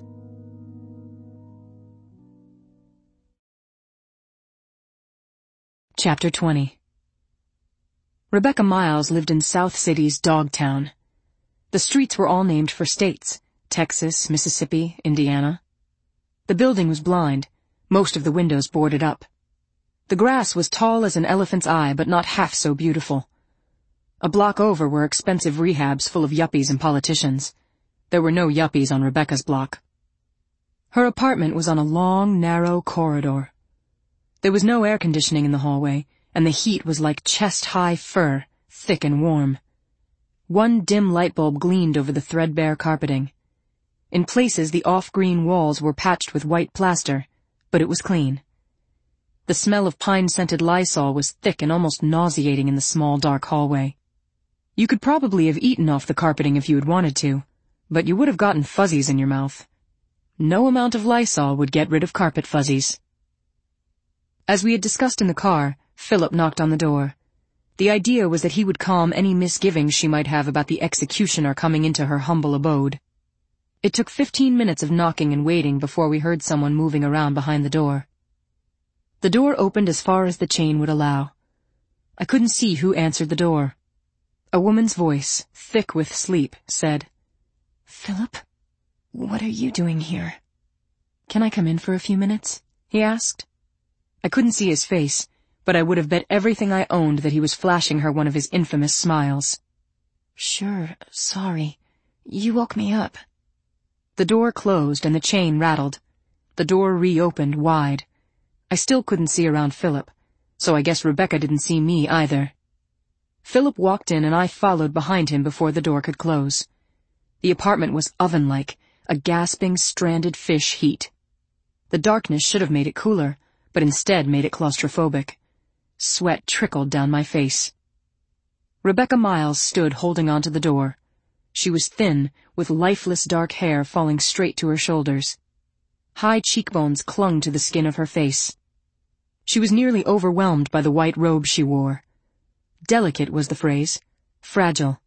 Chapter 20. Rebecca Miles lived in South City's Dogtown. The streets were all named for states: Texas, Mississippi, Indiana. The building was blind, most of the windows boarded up. The grass was tall as an elephant's eye, but not half so beautiful. A block over were expensive rehabs full of yuppies and politicians. There were no yuppies on Rebecca's block. Her apartment was on a long, narrow corridor. There was no air conditioning in the hallway, and the heat was like chest-high fur, thick and warm. One dim light bulb gleamed over the threadbare carpeting. In places, the off-green walls were patched with white plaster, but it was clean. The smell of pine-scented Lysol was thick and almost nauseating in the small, dark hallway. You could probably have eaten off the carpeting if you had wanted to, but you would have gotten fuzzies in your mouth. No amount of Lysol would get rid of carpet fuzzies. As we had discussed in the car, Philip knocked on the door. The idea was that he would calm any misgivings she might have about the executioner coming into her humble abode. It took 15 minutes of knocking and waiting before we heard someone moving around behind the door. The door opened as far as the chain would allow. I couldn't see who answered the door. A woman's voice, thick with sleep, said, "Philip, what are you doing here?" "Can I come in for a few minutes?" he asked. I couldn't see his face, but I would have bet everything I owned that he was flashing her one of his infamous smiles. "Sure, sorry. You woke me up." The door closed and the chain rattled. The door reopened wide. I still couldn't see around Philip, so I guess Rebecca didn't see me either. Philip walked in and I followed behind him before the door could close. The apartment was oven-like, a gasping, stranded fish heat. The darkness should have made it cooler, but instead made it claustrophobic. Sweat trickled down my face. Rebecca Miles stood holding onto the door. She was thin, with lifeless dark hair falling straight to her shoulders. High cheekbones clung to the skin of her face. She was nearly overwhelmed by the white robe she wore. Delicate was the phrase, fragile.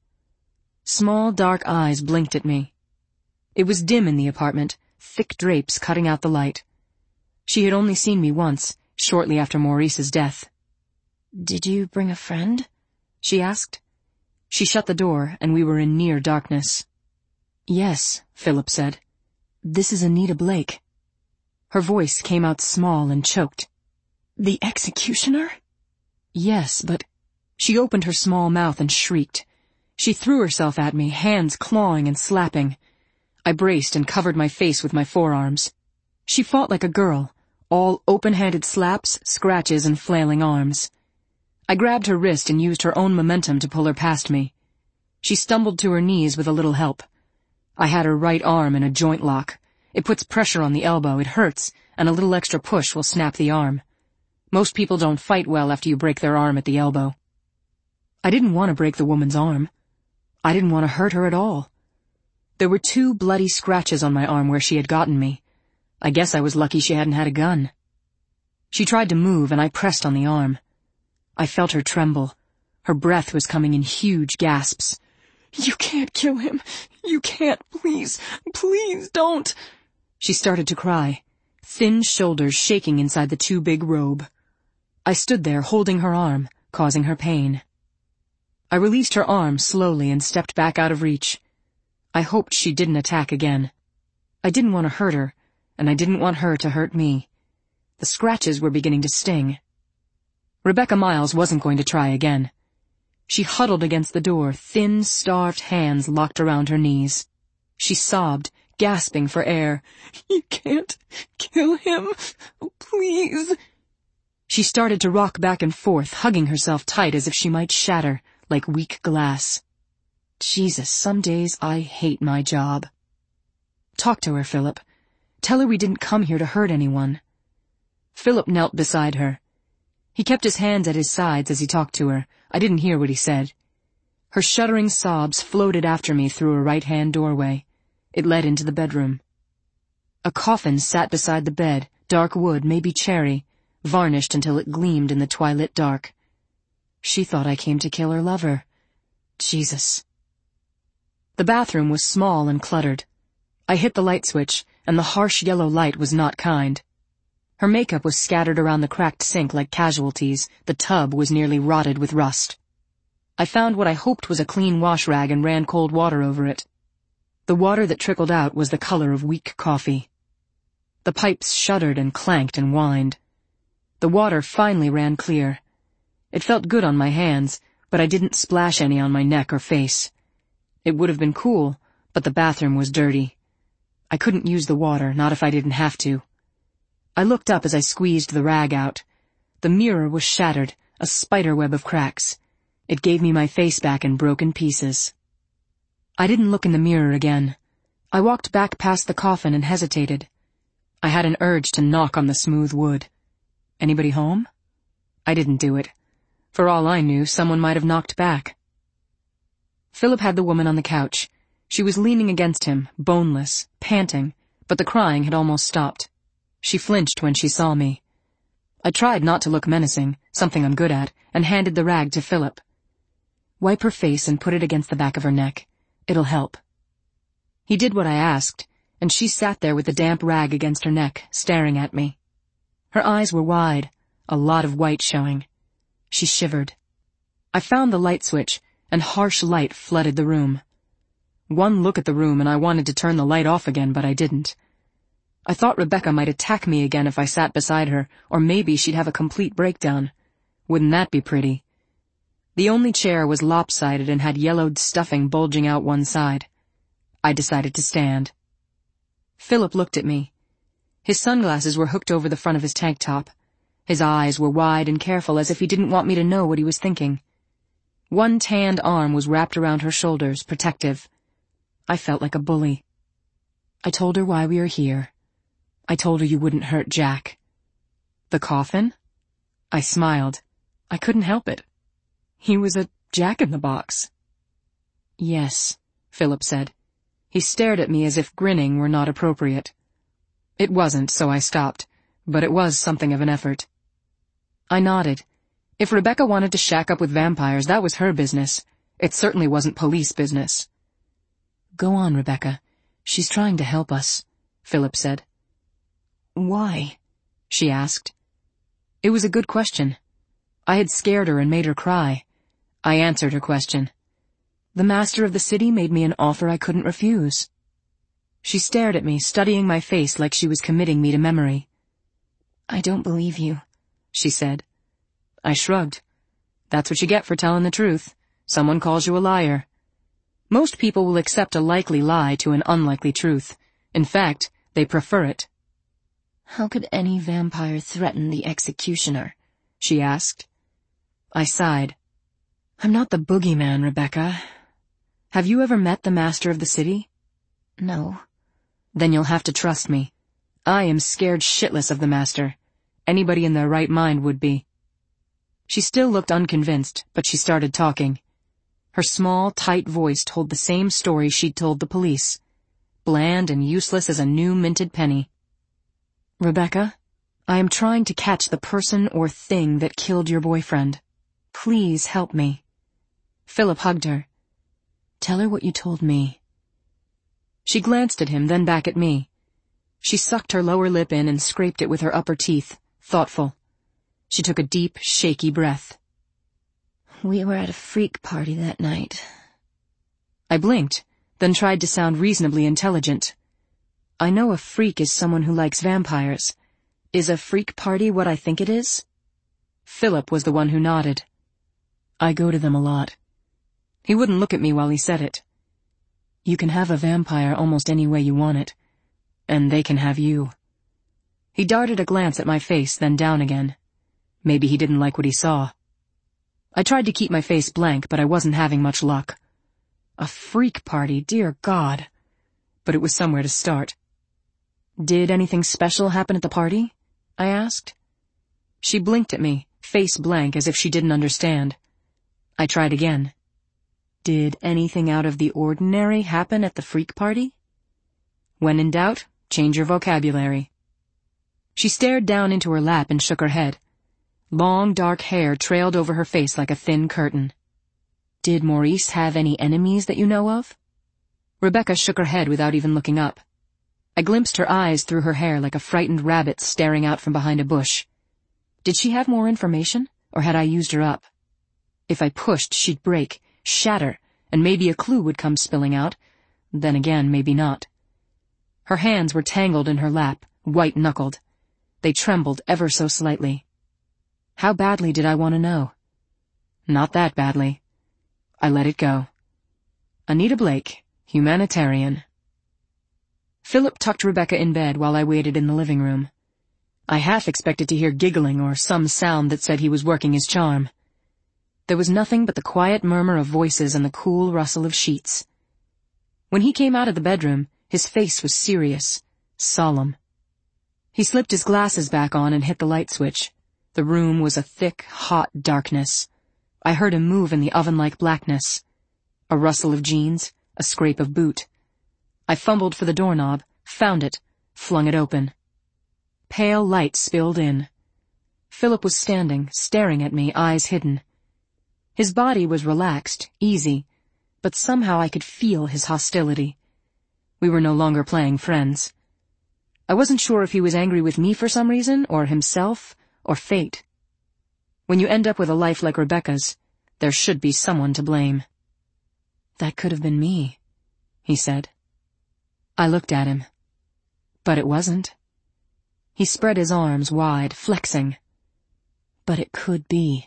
Small dark eyes blinked at me. It was dim in the apartment, thick drapes cutting out the light. She had only seen me once, shortly after Maurice's death. "Did you bring a friend?" she asked. She shut the door, and we were in near darkness. "Yes," Philip said. "This is Anita Blake." Her voice came out small and choked. "The executioner?" "Yes, but—" She opened her small mouth and shrieked. She threw herself at me, hands clawing and slapping. I braced and covered my face with my forearms. She fought like a girl, all open-handed slaps, scratches, and flailing arms. I grabbed her wrist and used her own momentum to pull her past me. She stumbled to her knees with a little help. I had her right arm in a joint lock. It puts pressure on the elbow, it hurts, and a little extra push will snap the arm. Most people don't fight well after you break their arm at the elbow. I didn't want to break the woman's arm. I didn't want to hurt her at all. There were 2 bloody scratches on my arm where she had gotten me. I guess I was lucky she hadn't had a gun. She tried to move, and I pressed on the arm. I felt her tremble. Her breath was coming in huge gasps. "You can't kill him. You can't. Please, please don't." She started to cry, thin shoulders shaking inside the too big robe. I stood there holding her arm, causing her pain. I released her arm slowly and stepped back out of reach. I hoped she didn't attack again. I didn't want to hurt her, and I didn't want her to hurt me. The scratches were beginning to sting. Rebecca Miles wasn't going to try again. She huddled against the door, thin, starved hands locked around her knees. She sobbed, gasping for air. "You can't kill him. Please." She started to rock back and forth, hugging herself tight as if she might shatter, like weak glass. Jesus, some days I hate my job. "Talk to her, Philip. Tell her we didn't come here to hurt anyone." Philip knelt beside her. He kept his hands at his sides as he talked to her. I didn't hear what he said. Her shuddering sobs floated after me through a right-hand doorway. It led into the bedroom. A coffin sat beside the bed, dark wood, maybe cherry, varnished until it gleamed in the twilight dark. She thought I came to kill her lover. Jesus. The bathroom was small and cluttered. I hit the light switch, and the harsh yellow light was not kind. Her makeup was scattered around the cracked sink like casualties. The tub was nearly rotted with rust. I found what I hoped was a clean wash rag and ran cold water over it. The water that trickled out was the color of weak coffee. The pipes shuddered and clanked and whined. The water finally ran clear. It felt good on my hands, but I didn't splash any on my neck or face. It would have been cool, but the bathroom was dirty. I couldn't use the water, not if I didn't have to. I looked up as I squeezed the rag out. The mirror was shattered, a spiderweb of cracks. It gave me my face back in broken pieces. I didn't look in the mirror again. I walked back past the coffin and hesitated. I had an urge to knock on the smooth wood. Anybody home? I didn't do it. For all I knew, someone might have knocked back. Philip had the woman on the couch. She was leaning against him, boneless, panting, but the crying had almost stopped. She flinched when she saw me. I tried not to look menacing, something I'm good at, and handed the rag to Philip. Wipe her face and put it against the back of her neck. It'll help. He did what I asked, and she sat there with the damp rag against her neck, staring at me. Her eyes were wide, a lot of white showing. She shivered. I found the light switch, and harsh light flooded the room. One look at the room and I wanted to turn the light off again, but I didn't. I thought Rebecca might attack me again if I sat beside her, or maybe she'd have a complete breakdown. Wouldn't that be pretty? The only chair was lopsided and had yellowed stuffing bulging out one side. I decided to stand. Philip looked at me. His sunglasses were hooked over the front of his tank top. His eyes were wide and careful, as if he didn't want me to know what he was thinking. One tanned arm was wrapped around her shoulders, protective. I felt like a bully. I told her why we are here. I told her you wouldn't hurt Jack. The coffin? I smiled. I couldn't help it. He was a jack-in-the-box. Yes, Philip said. He stared at me as if grinning were not appropriate. It wasn't, so I stopped, but it was something of an effort. I nodded. If Rebecca wanted to shack up with vampires, that was her business. It certainly wasn't police business. Go on, Rebecca. She's trying to help us, Philip said. Why? She asked. It was a good question. I had scared her and made her cry. I answered her question. The master of the city made me an offer I couldn't refuse. She stared at me, studying my face like she was committing me to memory. I don't believe you, she said. I shrugged. That's what you get for telling the truth. Someone calls you a liar. Most people will accept a likely lie to an unlikely truth. In fact, they prefer it. How could any vampire threaten the executioner? She asked. I sighed. I'm not the boogeyman, Rebecca. Have you ever met the master of the city? No. Then you'll have to trust me. I am scared shitless of the master. Anybody in their right mind would be. She still looked unconvinced, but she started talking. Her small, tight voice told the same story she'd told the police. Bland and useless as a new minted penny. Rebecca, I am trying to catch the person or thing that killed your boyfriend. Please help me. Philip hugged her. Tell her what you told me. She glanced at him, then back at me. She sucked her lower lip in and scraped it with her upper teeth, thoughtful. She took a deep, shaky breath. We were at a freak party that night. I blinked, then tried to sound reasonably intelligent. I know a freak is someone who likes vampires. Is a freak party what I think it is? Philip was the one who nodded. I go to them a lot. He wouldn't look at me while he said it. You can have a vampire almost any way you want it, and they can have you. He darted a glance at my face, then down again. Maybe he didn't like what he saw. I tried to keep my face blank, but I wasn't having much luck. A freak party, dear God. But it was somewhere to start. Did anything special happen at the party? I asked. She blinked at me, face blank as if she didn't understand. I tried again. Did anything out of the ordinary happen at the freak party? When in doubt, change your vocabulary. She stared down into her lap and shook her head. Long, dark hair trailed over her face like a thin curtain. Did Maurice have any enemies that you know of? Rebecca shook her head without even looking up. I glimpsed her eyes through her hair like a frightened rabbit staring out from behind a bush. Did she have more information, or had I used her up? If I pushed, she'd break, shatter, and maybe a clue would come spilling out. Then again, maybe not. Her hands were tangled in her lap, white-knuckled. They trembled ever so slightly. How badly did I want to know? Not that badly. I let it go. Anita Blake, humanitarian. Philip tucked Rebecca in bed while I waited in the living room. I half expected to hear giggling or some sound that said he was working his charm. There was nothing but the quiet murmur of voices and the cool rustle of sheets. When he came out of the bedroom, his face was serious, solemn. He slipped his glasses back on and hit the light switch. The room was a thick, hot darkness. I heard him move in the oven-like blackness. A rustle of jeans, a scrape of boot. I fumbled for the doorknob, found it, flung it open. Pale light spilled in. Philip was standing, staring at me, eyes hidden. His body was relaxed, easy, but somehow I could feel his hostility. We were no longer playing friends. I wasn't sure if he was angry with me for some reason, or himself, or fate. When you end up with a life like Rebecca's, there should be someone to blame. That could have been me, he said. I looked at him. But it wasn't. He spread his arms wide, flexing. But it could be.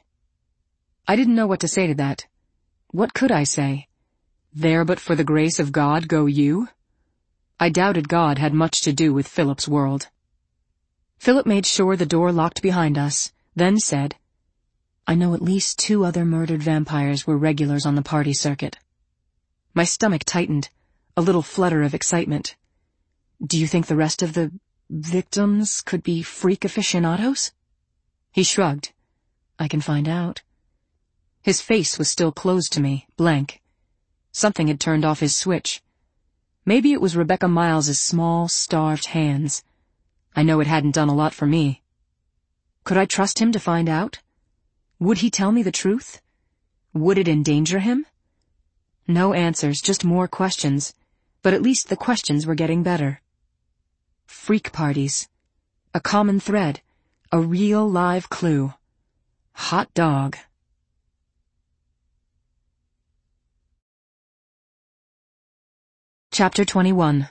I didn't know what to say to that. What could I say? There but for the grace of God go you? I doubted God had much to do with Philip's world. Philip made sure the door locked behind us, then said, I know at least 2 other murdered vampires were regulars on the party circuit. My stomach tightened, a little flutter of excitement. Do you think the rest of the victims could be freak aficionados? He shrugged. I can find out. His face was still closed to me, blank. Something had turned off his switch. Maybe it was Rebecca Miles's small, starved hands. I know it hadn't done a lot for me. Could I trust him to find out? Would he tell me the truth? Would it endanger him? No answers, just more questions, but at least the questions were getting better. Freak parties. A common thread. A real live clue. Hot dog. Chapter 21.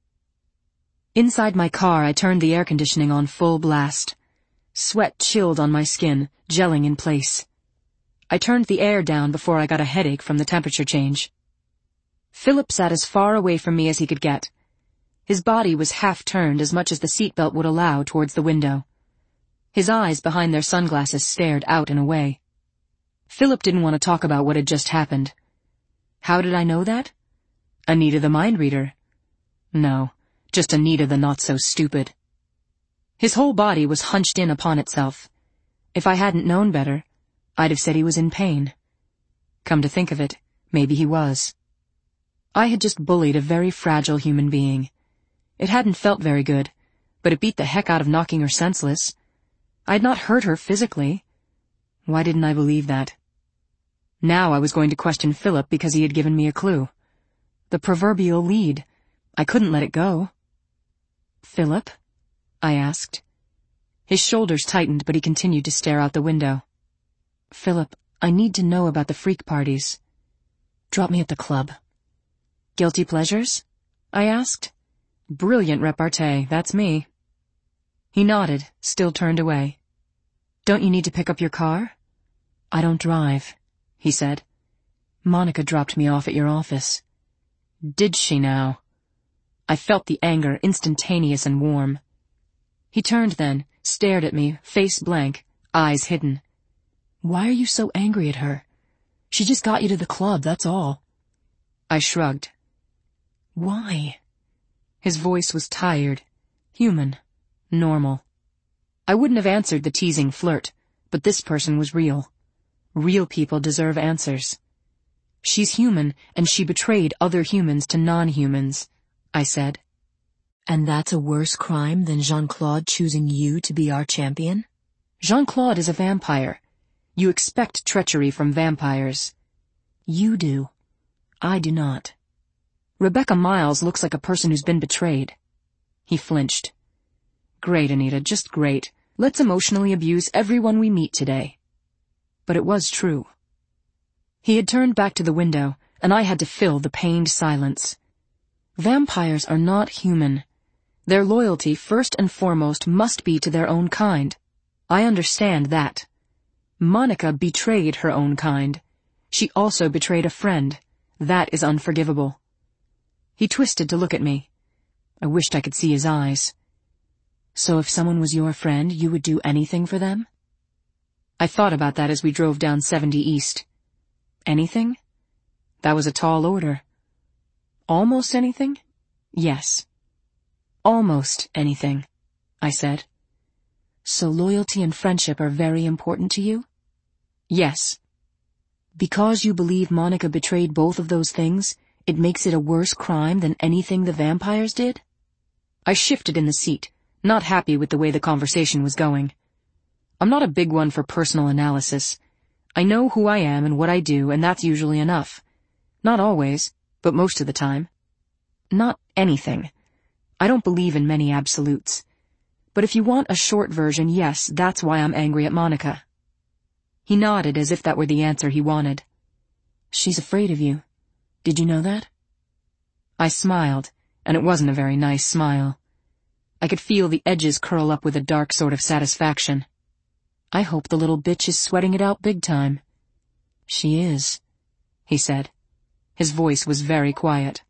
Inside my car, I turned the air conditioning on full blast. Sweat chilled on my skin, gelling in place. I turned the air down before I got a headache from the temperature change. Philip sat as far away from me as he could get. His body was half-turned as much as the seatbelt would allow towards the window. His eyes behind their sunglasses stared out and away. Philip didn't want to talk about what had just happened. How did I know that? Anita the mind reader. No, just Anita the not-so-stupid. His whole body was hunched in upon itself. If I hadn't known better, I'd have said he was in pain. Come to think of it, maybe he was. I had just bullied a very fragile human being. It hadn't felt very good, but it beat the heck out of knocking her senseless. I had not hurt her physically. Why didn't I believe that? Now I was going to question Philip because he had given me a clue. The proverbial lead. I couldn't let it go. Philip? I asked. His shoulders tightened, but he continued to stare out the window. Philip, I need to know about the freak parties. Drop me at the club. Guilty pleasures? I asked. Brilliant repartee, that's me. He nodded, still turned away. Don't you need to pick up your car? I don't drive, he said. Monica dropped me off at your office. Did she now? I felt the anger, instantaneous and warm. He turned then, stared at me, face blank, eyes hidden. Why are you so angry at her? She just got you to the club, that's all. I shrugged. Why? His voice was tired, human, normal. I wouldn't have answered the teasing flirt, but this person was real. Real people deserve answers. She's human, and she betrayed other humans to non-humans, I said. And that's a worse crime than Jean-Claude choosing you to be our champion? Jean-Claude is a vampire. You expect treachery from vampires. You do. I do not. Rebecca Miles looks like a person who's been betrayed." He flinched. "Great, Anita, just great. Let's emotionally abuse everyone we meet today." But it was true. He had turned back to the window, and I had to fill the pained silence. Vampires are not human. Their loyalty, first and foremost, must be to their own kind. I understand that. Monica betrayed her own kind. She also betrayed a friend. That is unforgivable. He twisted to look at me. I wished I could see his eyes. "So if someone was your friend, you would do anything for them?" I thought about that as we drove down 70 East. Anything? That was a tall order. Almost anything? Yes. "Almost anything," I said. "So loyalty and friendship are very important to you?" "Yes." "Because you believe Monica betrayed both of those things, it makes it a worse crime than anything the vampires did?" I shifted in the seat, not happy with the way the conversation was going. I'm not a big one for personal analysis. I know who I am and what I do, and that's usually enough. Not always, but most of the time. Not anything. I don't believe in many absolutes. But if you want a short version, yes, that's why I'm angry at Monica. He nodded as if that were the answer he wanted. "She's afraid of you. Did you know that?" I smiled, and it wasn't a very nice smile. I could feel the edges curl up with a dark sort of satisfaction. "I hope the little bitch is sweating it out big time." "She is," he said. His voice was very quiet.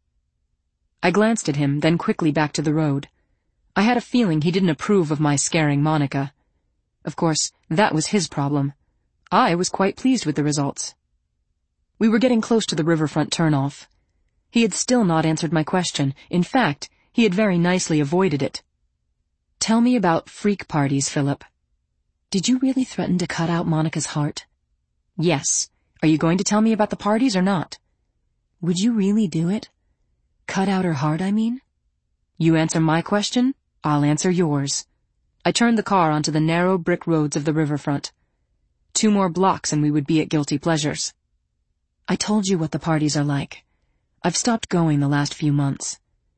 I glanced at him, then quickly back to the road. I had a feeling he didn't approve of my scaring Monica. Of course, that was his problem. I was quite pleased with the results. We were getting close to the riverfront turnoff. He had still not answered my question. In fact, he had very nicely avoided it. "Tell me about freak parties, Philip." "Did you really threaten to cut out Monica's heart?" "Yes. Are you going to tell me about the parties or not?" "Would you really do it? Cut out her heart, I mean?" "You answer my question, I'll answer yours." I turned the car onto the narrow brick roads of the riverfront. 2 more blocks and we would be at Guilty Pleasures. "I told you what the parties are like. I've stopped going the last few months."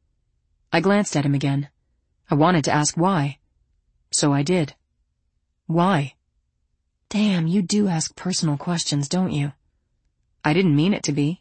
I glanced at him again. I wanted to ask why. So I did. "Why?" "Damn, you do ask personal questions, don't you?" I didn't mean it to be.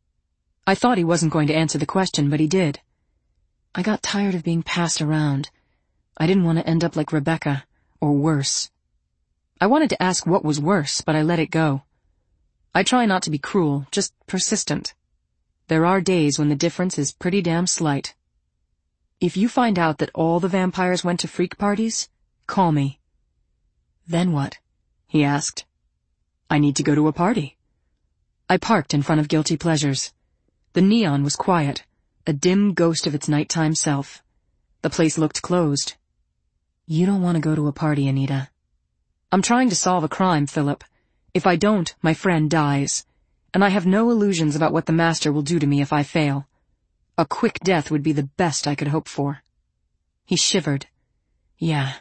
I thought he wasn't going to answer the question, but he did. "I got tired of being passed around. I didn't want to end up like Rebecca, or worse." I wanted to ask what was worse, but I let it go. I try not to be cruel, just persistent. There are days when the difference is pretty damn slight. "If you find out that all the vampires went to freak parties, call me." "Then what?" he asked. "I need to go to a party." I parked in front of Guilty Pleasures. The neon was quiet, a dim ghost of its nighttime self. The place looked closed. "You don't want to go to a party, Anita." "I'm trying to solve a crime, Philip. If I don't, my friend dies. And I have no illusions about what the Master will do to me if I fail. A quick death would be the best I could hope for." He shivered. Yeah.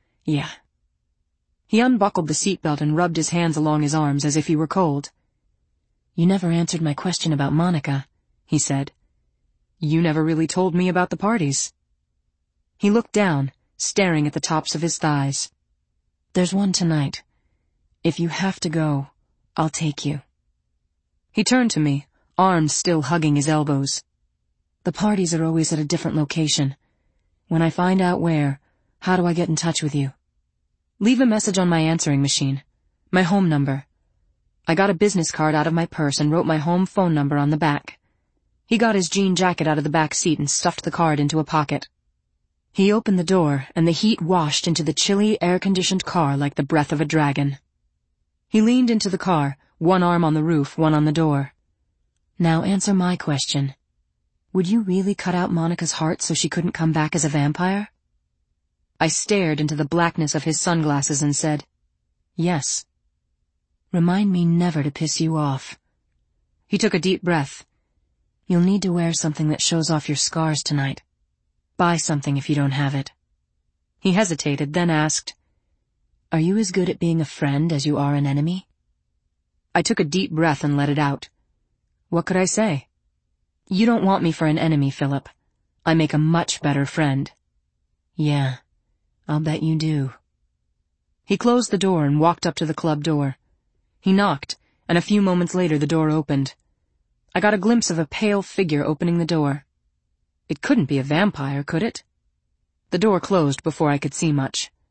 He unbuckled the seatbelt and rubbed his hands along his arms as if he were cold. "You never answered my question about Monica," he said. "You never really told me about the parties." He looked down, staring at the tops of his thighs. "There's one tonight. If you have to go, I'll take you." He turned to me, arms still hugging his elbows. "The parties are always at a different location. When I find out where, how do I get in touch with you?" "Leave a message on my answering machine. My home number." I got a business card out of my purse and wrote my home phone number on the back. He got his jean jacket out of the back seat and stuffed the card into a pocket. He opened the door, and the heat washed into the chilly, air-conditioned car like the breath of a dragon. He leaned into the car, one arm on the roof, one on the door. "Now answer my question. Would you really cut out Monica's heart so she couldn't come back as a vampire?" I stared into the blackness of his sunglasses and said, "Yes." "Remind me never to piss you off." He took a deep breath. "You'll need to wear something that shows off your scars tonight. Buy something if you don't have it." He hesitated, then asked, "Are you as good at being a friend as you are an enemy?" I took a deep breath and let it out. What could I say? You don't want me for an enemy, Philip. I make a much better friend. Yeah, I'll bet you do. He closed the door and walked up to the club door. He knocked, and a few moments later the door opened. I got a glimpse of a pale figure opening the door. It couldn't be a vampire, could it? The door closed before I could see much.